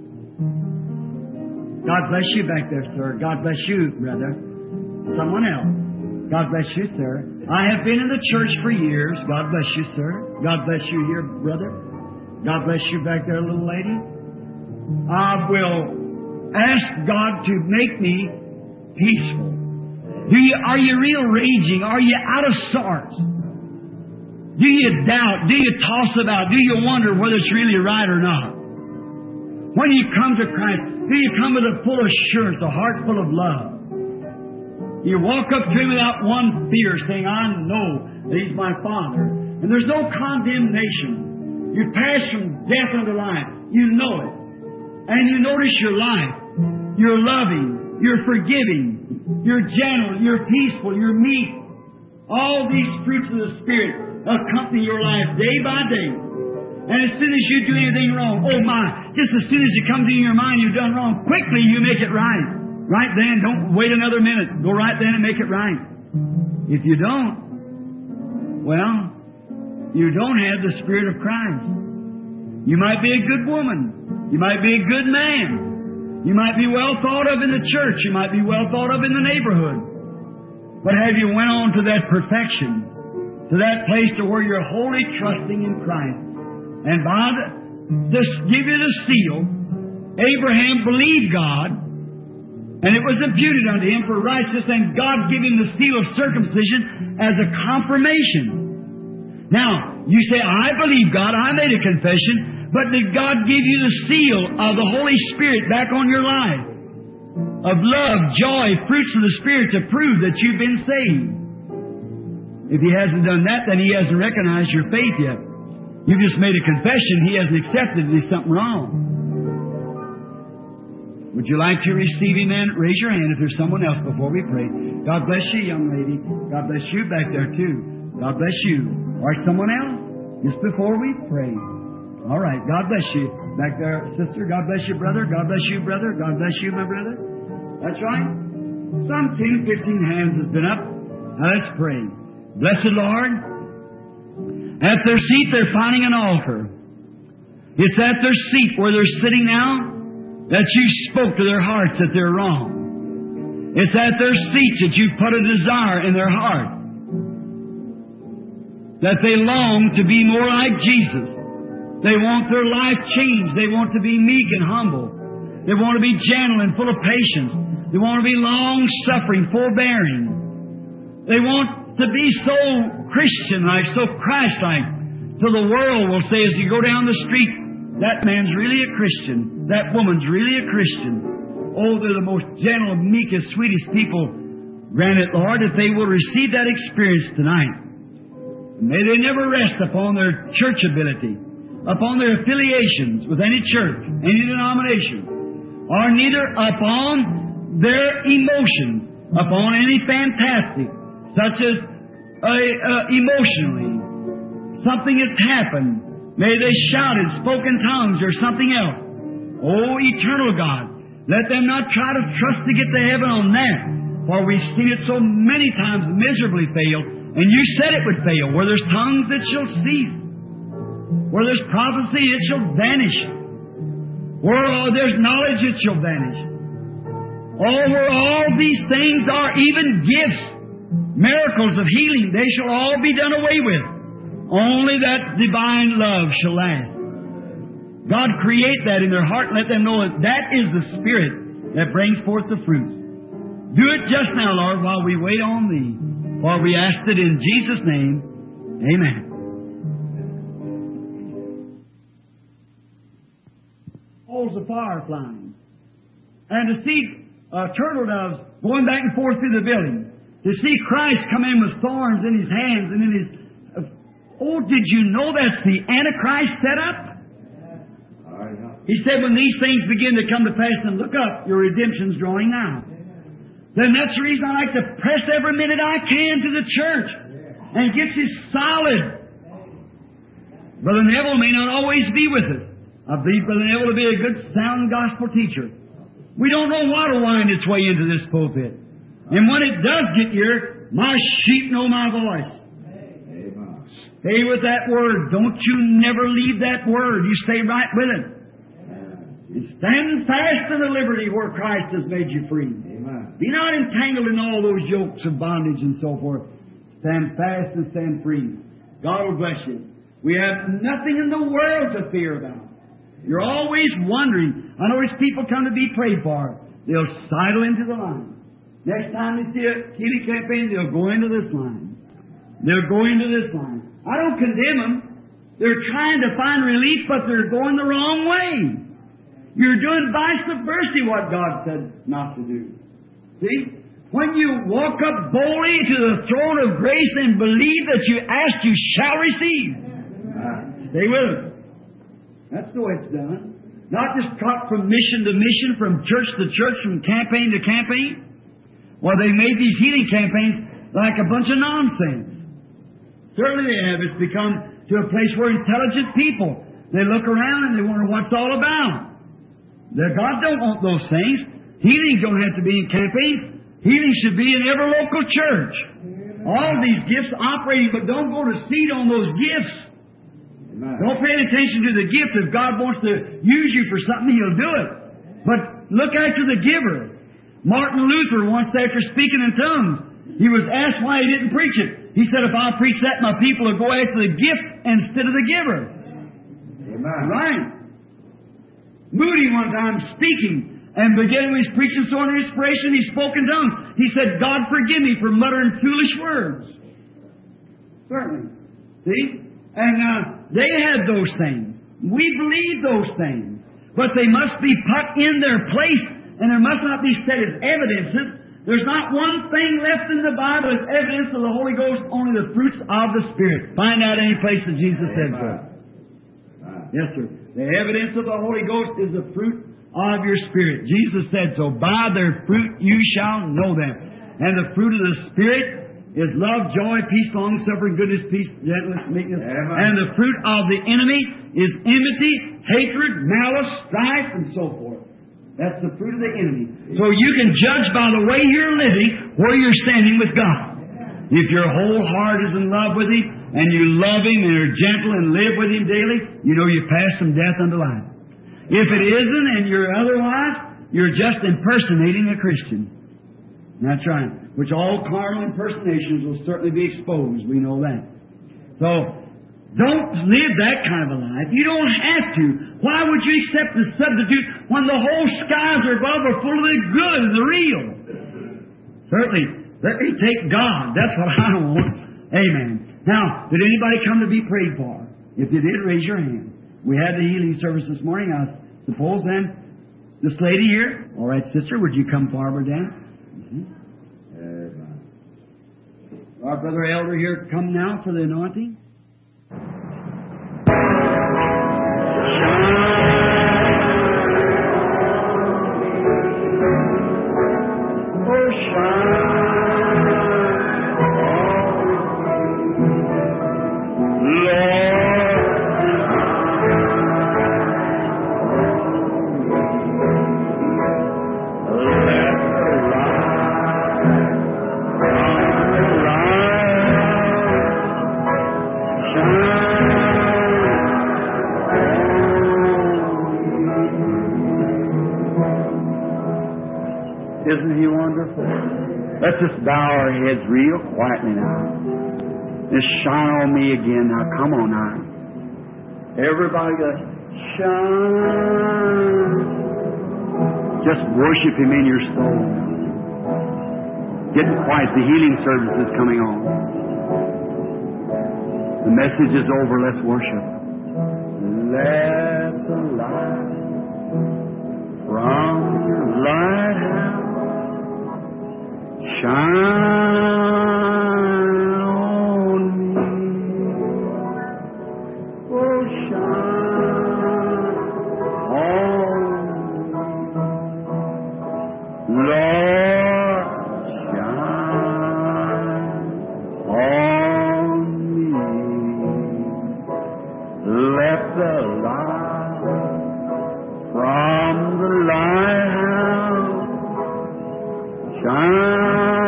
God bless you back there, sir. God bless you, brother. Someone else. God bless you, sir. I have been in the church for years. God bless you, sir. God bless you here, brother. God bless you back there, little lady. I will ask God to make me peaceful. Do you, are you real raging? Are you out of sorts? Do you doubt? Do you toss about? Do you wonder whether it's really right or not? When you come to Christ, do you come with a full assurance, a heart full of love? You walk up to Him without one fear, saying, I know that He's my Father. And there's no condemnation. You pass from death unto life. You know it. And you notice your life. You're loving. You're forgiving. You're gentle. You're peaceful. You're meek. All these fruits of the Spirit accompany your life day by day. And as soon as you do anything wrong, oh my, just as soon as it comes in your mind you've done wrong, quickly you make it right. Right then, don't wait another minute. Go right then and make it right. If you don't, well, you don't have the Spirit of Christ. You might be a good woman. You might be a good man. You might be well thought of in the church. You might be well thought of in the neighborhood. But have you went on to that perfection? To that place to where you're wholly trusting in Christ. And by the, this give you the seal, Abraham believed God, and it was imputed unto him for righteousness, and God gave him the seal of circumcision as a confirmation. Now, you say, I believe God, I made a confession, but did God give you the seal of the Holy Spirit back on your life? Of love, joy, fruits of the Spirit to prove that you've been saved. If He hasn't done that, then He hasn't recognized your faith yet. You've just made a confession. He hasn't accepted it. There's something wrong. Would you like to receive Him then? Raise your hand if there's someone else before we pray. God bless you, young lady. God bless you back there too. God bless you. Or someone else just before we pray. All right. God bless you back there, sister. God bless you, brother. God bless you, brother. God bless you, my brother. That's right. Some ten, fifteen hands has been up. Now let's pray. Blessed Lord, at their seat they're finding an altar. It's at their seat where they're sitting now that you spoke to their hearts that they're wrong. It's at their seats that you've put a desire in their heart that they long to be more like Jesus. They want their life changed. They want to be meek and humble. They want to be gentle and full of patience. They want to be long-suffering, forbearing. They want to be so Christian-like, so Christ-like. So the world will say as you go down the street, that man's really a Christian. That woman's really a Christian. Oh, they're the most gentle, meekest, sweetest people. Grant it, Lord, that they will receive that experience tonight. May they never rest upon their church ability, upon their affiliations with any church, any denomination, or neither upon their emotions, upon any fantastic, such as uh, uh, emotionally, something has happened. May they shout and spoke in tongues or something else. Oh, eternal God, let them not try to trust to get to heaven on that, for we've seen it so many times miserably fail, and you said it would fail. Where there's tongues, it shall cease. Where there's prophecy, it shall vanish. Where there's knowledge, it shall vanish. Oh, where all these things are, even gifts, miracles of healing, they shall all be done away with. Only that divine love shall last. God, create that in their heart and let them know that that is the Spirit that brings forth the fruits. Do it just now, Lord, while we wait on Thee. For we ask it in Jesus' name. Amen. Balls of fire flying. And to see uh, turtle doves going back and forth through the building. To see Christ come in with thorns in His hands and in His... Uh, oh, did you know that's the Antichrist set up? He said, when these things begin to come to pass, then look up, your redemption's drawing now. Then that's the reason I like to press every minute I can to the church and get you solid. Brother Neville may not always be with us. I believe Brother Neville will be a good, sound gospel teacher. We don't know what will wind its way into this pulpit. And when it does get here, my sheep know my voice. Stay with that Word. Don't you never leave that Word. You stay right with it. And stand fast in the liberty where Christ has made you free. Amen. Be not entangled in all those yokes of bondage and so forth. Stand fast and stand free. God will bless you. We have nothing in the world to fear about. You're always wondering. I know there's people come to be prayed for. They'll sidle into the line. Next time they see a healing campaign, they'll go into this line. They'll go into this line. I don't condemn them. They're trying to find relief, but they're going the wrong way. You're doing vice versa what God said not to do. See? When you walk up boldly to the throne of grace and believe that you ask, you shall receive. Stay with it. That's the way it's done. Not just trot from mission to mission, from church to church, from campaign to campaign. Well, they made these healing campaigns like a bunch of nonsense. Certainly they have. It's become to a place where intelligent people, they look around and they wonder what it's all about. The God don't want those things. Healing don't have to be in campaigns. Healing should be in every local church. All these gifts operating, but don't go to seed on those gifts. Amen. Don't pay any attention to the gift. If God wants to use you for something, He'll do it. But look after the giver. Martin Luther, once after speaking in tongues, he was asked why he didn't preach it. He said, if I preach that, my people will go after the gift instead of the giver. Amen. Right. Moody one time speaking, and beginning with his preaching so under inspiration, he spoke in tongues. He said, God forgive me for muttering foolish words. Certainly. See? And uh, they had those things. We believe those things. But they must be put in their place, and there must not be set as evidences. There's not one thing left in the Bible as evidence of the Holy Ghost, only the fruits of the Spirit. Find out any place that Jesus said so. Yes, sir. The evidence of the Holy Ghost is the fruit of your Spirit. Jesus said so. By their fruit you shall know them. And the fruit of the Spirit is love, joy, peace, long-suffering, goodness, peace, gentleness, meekness. Amen. And the fruit of the enemy is enmity, hatred, malice, strife, and so forth. That's the fruit of the enemy. So you can judge by the way you're living where you're standing with God. If your whole heart is in love with Him, and you love Him, and are gentle, and live with Him daily, you know you've passed from death unto life. If it isn't, and you're otherwise, you're just impersonating a Christian. That's right. Which all carnal impersonations will certainly be exposed. We know that. So, don't live that kind of a life. You don't have to. Why would you accept the substitute when the whole skies are above are full of the good and the real? Certainly, Let me take God. That's what I want. Amen. Now, did anybody come to be prayed for? If you did, raise your hand. We had the healing service this morning. I suppose then, this lady here. All right, sister, would you come forward then? Mm-hmm. Our brother elder here, come now for the anointing. Oh, shine. Isn't He wonderful? Let's just bow our heads real quietly now. Just shine on me again now. Come on now. Everybody just shine. Just worship Him in your soul. Get quiet. The healing service is coming on. The message is over. Let's worship. Let the light from your lighthouse shine on me. Oh, shine on me. Lord, shine on me. Let the light from the lighthouse shine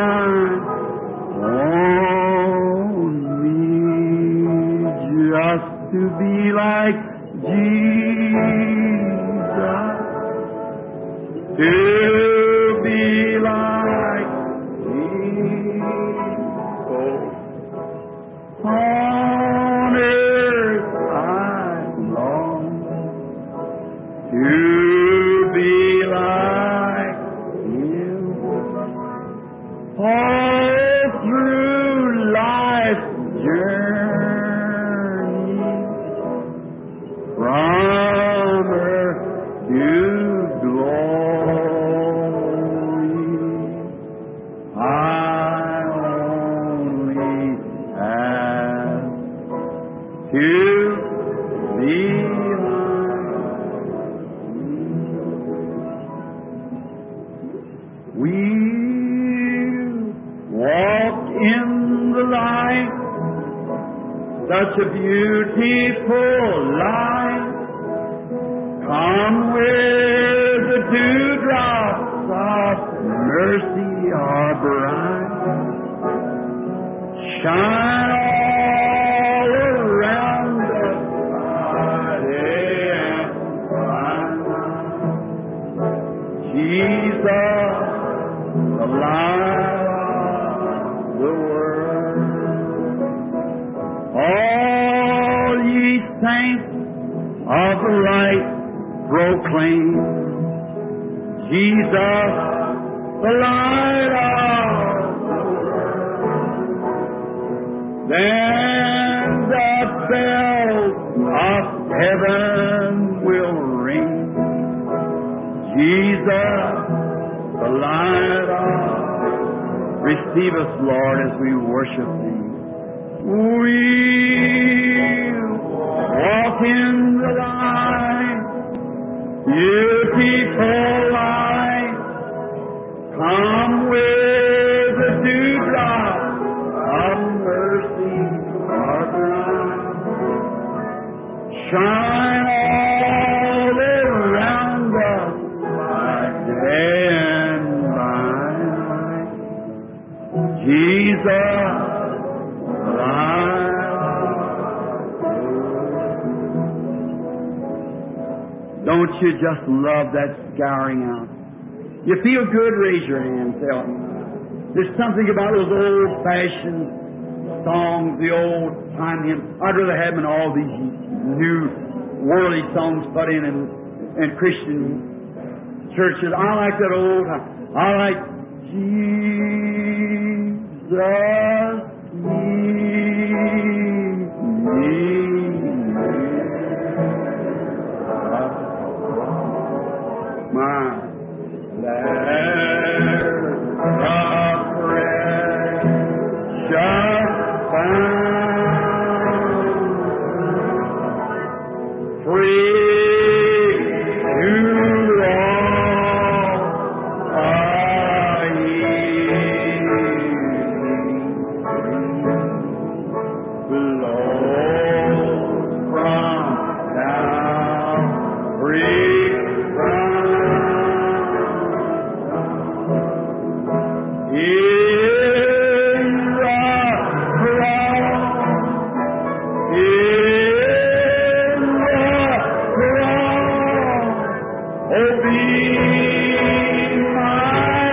to be like Jesus, to be like Jesus. On earth I long to be like Him. All through life's journey, from earth to glory, I only ask to be like. We walk in the light, such a beautiful light. Come where the dewdrops of mercy are bright. Shine all around us by day and by night. Jesus, the light of the world. All ye saints of the light, proclaim Jesus, the light of the world. Then the bells of heaven will ring. Jesus, the light of. Receive us, Lord, as we worship Thee. We walk in the light, beautiful light. Come with the dewdrops of mercy are bright. Shine all around us by day and by night. Jesus, don't you just love that scouring out? You feel good? Raise your hand. Say, oh, there's something about those old-fashioned songs, the old-time hymns. I'd rather have them in all these new worldly songs put in in, in Christian churches. I like that old. I like Jesus. keep me. My land of precious found, free to all are flows from Calvary in the cross, in the cross, oh, be my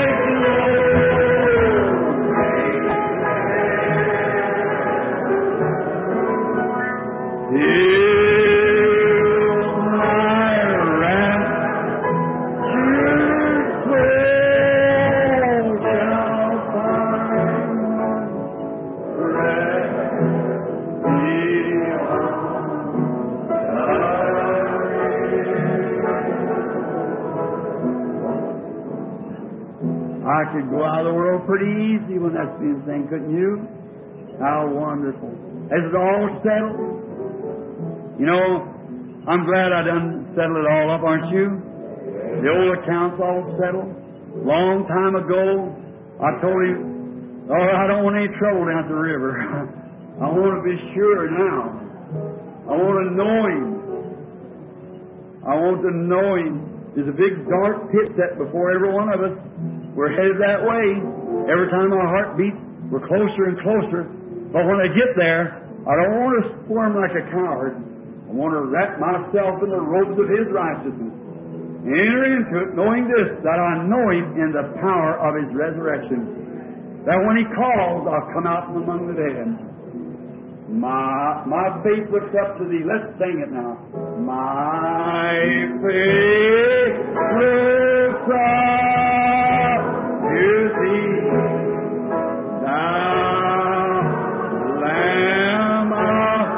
glory, till my raptured soul shall find rest beyond. I could go out of the world pretty easy when that's being sang, couldn't you? How wonderful. Is it all settled? You know, I'm glad I done settled it all up, aren't you? The old account's all settled. Long time ago, I told him, oh, I don't want any trouble down at the river. I want to be sure now. I want to know Him. I want to know Him. There's a big dark pit set before every one of us. We're headed that way. Every time our heart beats, we're closer and closer. But when I get there, I don't want to squirm like a coward. I want to wrap myself in the robes of His righteousness. Enter into it knowing this, that I know Him in the power of His resurrection. That when He calls, I'll come out from among the dead. My, my faith looks up to Thee. Let's sing it now. My faith looks up to Thee, Thou Lamb of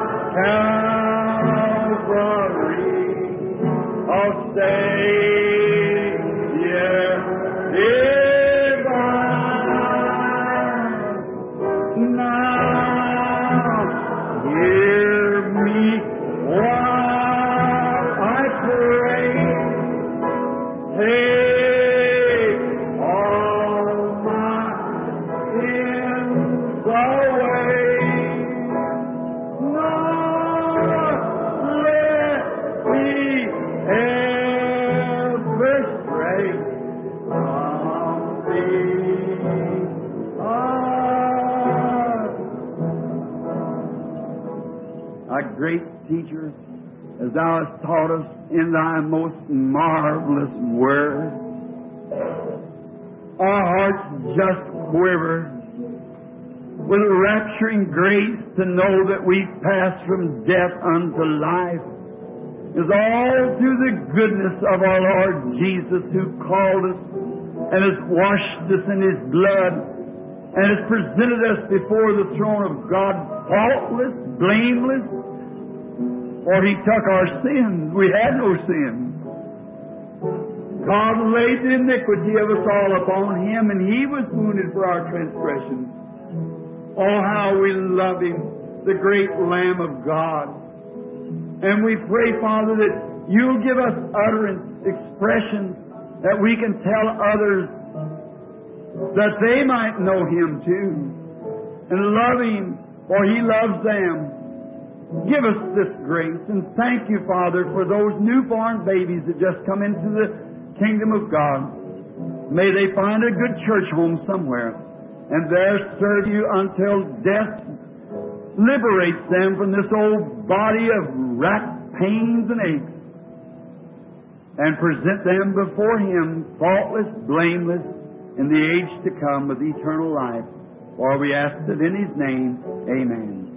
Calvary, of Savior divine. Now hear me while I pray. Take all my sins away. Not let me ever stray from Thee. Ah, a great teacher, as Thou hast taught us in Thy most marvelous word. Our hearts just quiver with a rapturing grace to know that we've passed from death unto life. It's all through the goodness of our Lord Jesus, who called us and has washed us in His blood and has presented us before the throne of God faultless, blameless. For He took our sins. We had no sin. God laid the iniquity of us all upon Him, and He was wounded for our transgressions. Oh, how we love Him, the great Lamb of God. And we pray, Father, that You'll give us utterance, expressions, that we can tell others that they might know Him too and love Him, for He loves them. Give us this grace, and thank You, Father, for those newborn babies that just come into the kingdom of God. May they find a good church home somewhere, and there serve You until death liberates them from this old body of racked pains and aches, and present them before Him faultless, blameless, in the age to come with eternal life. For we ask it in His name. Amen.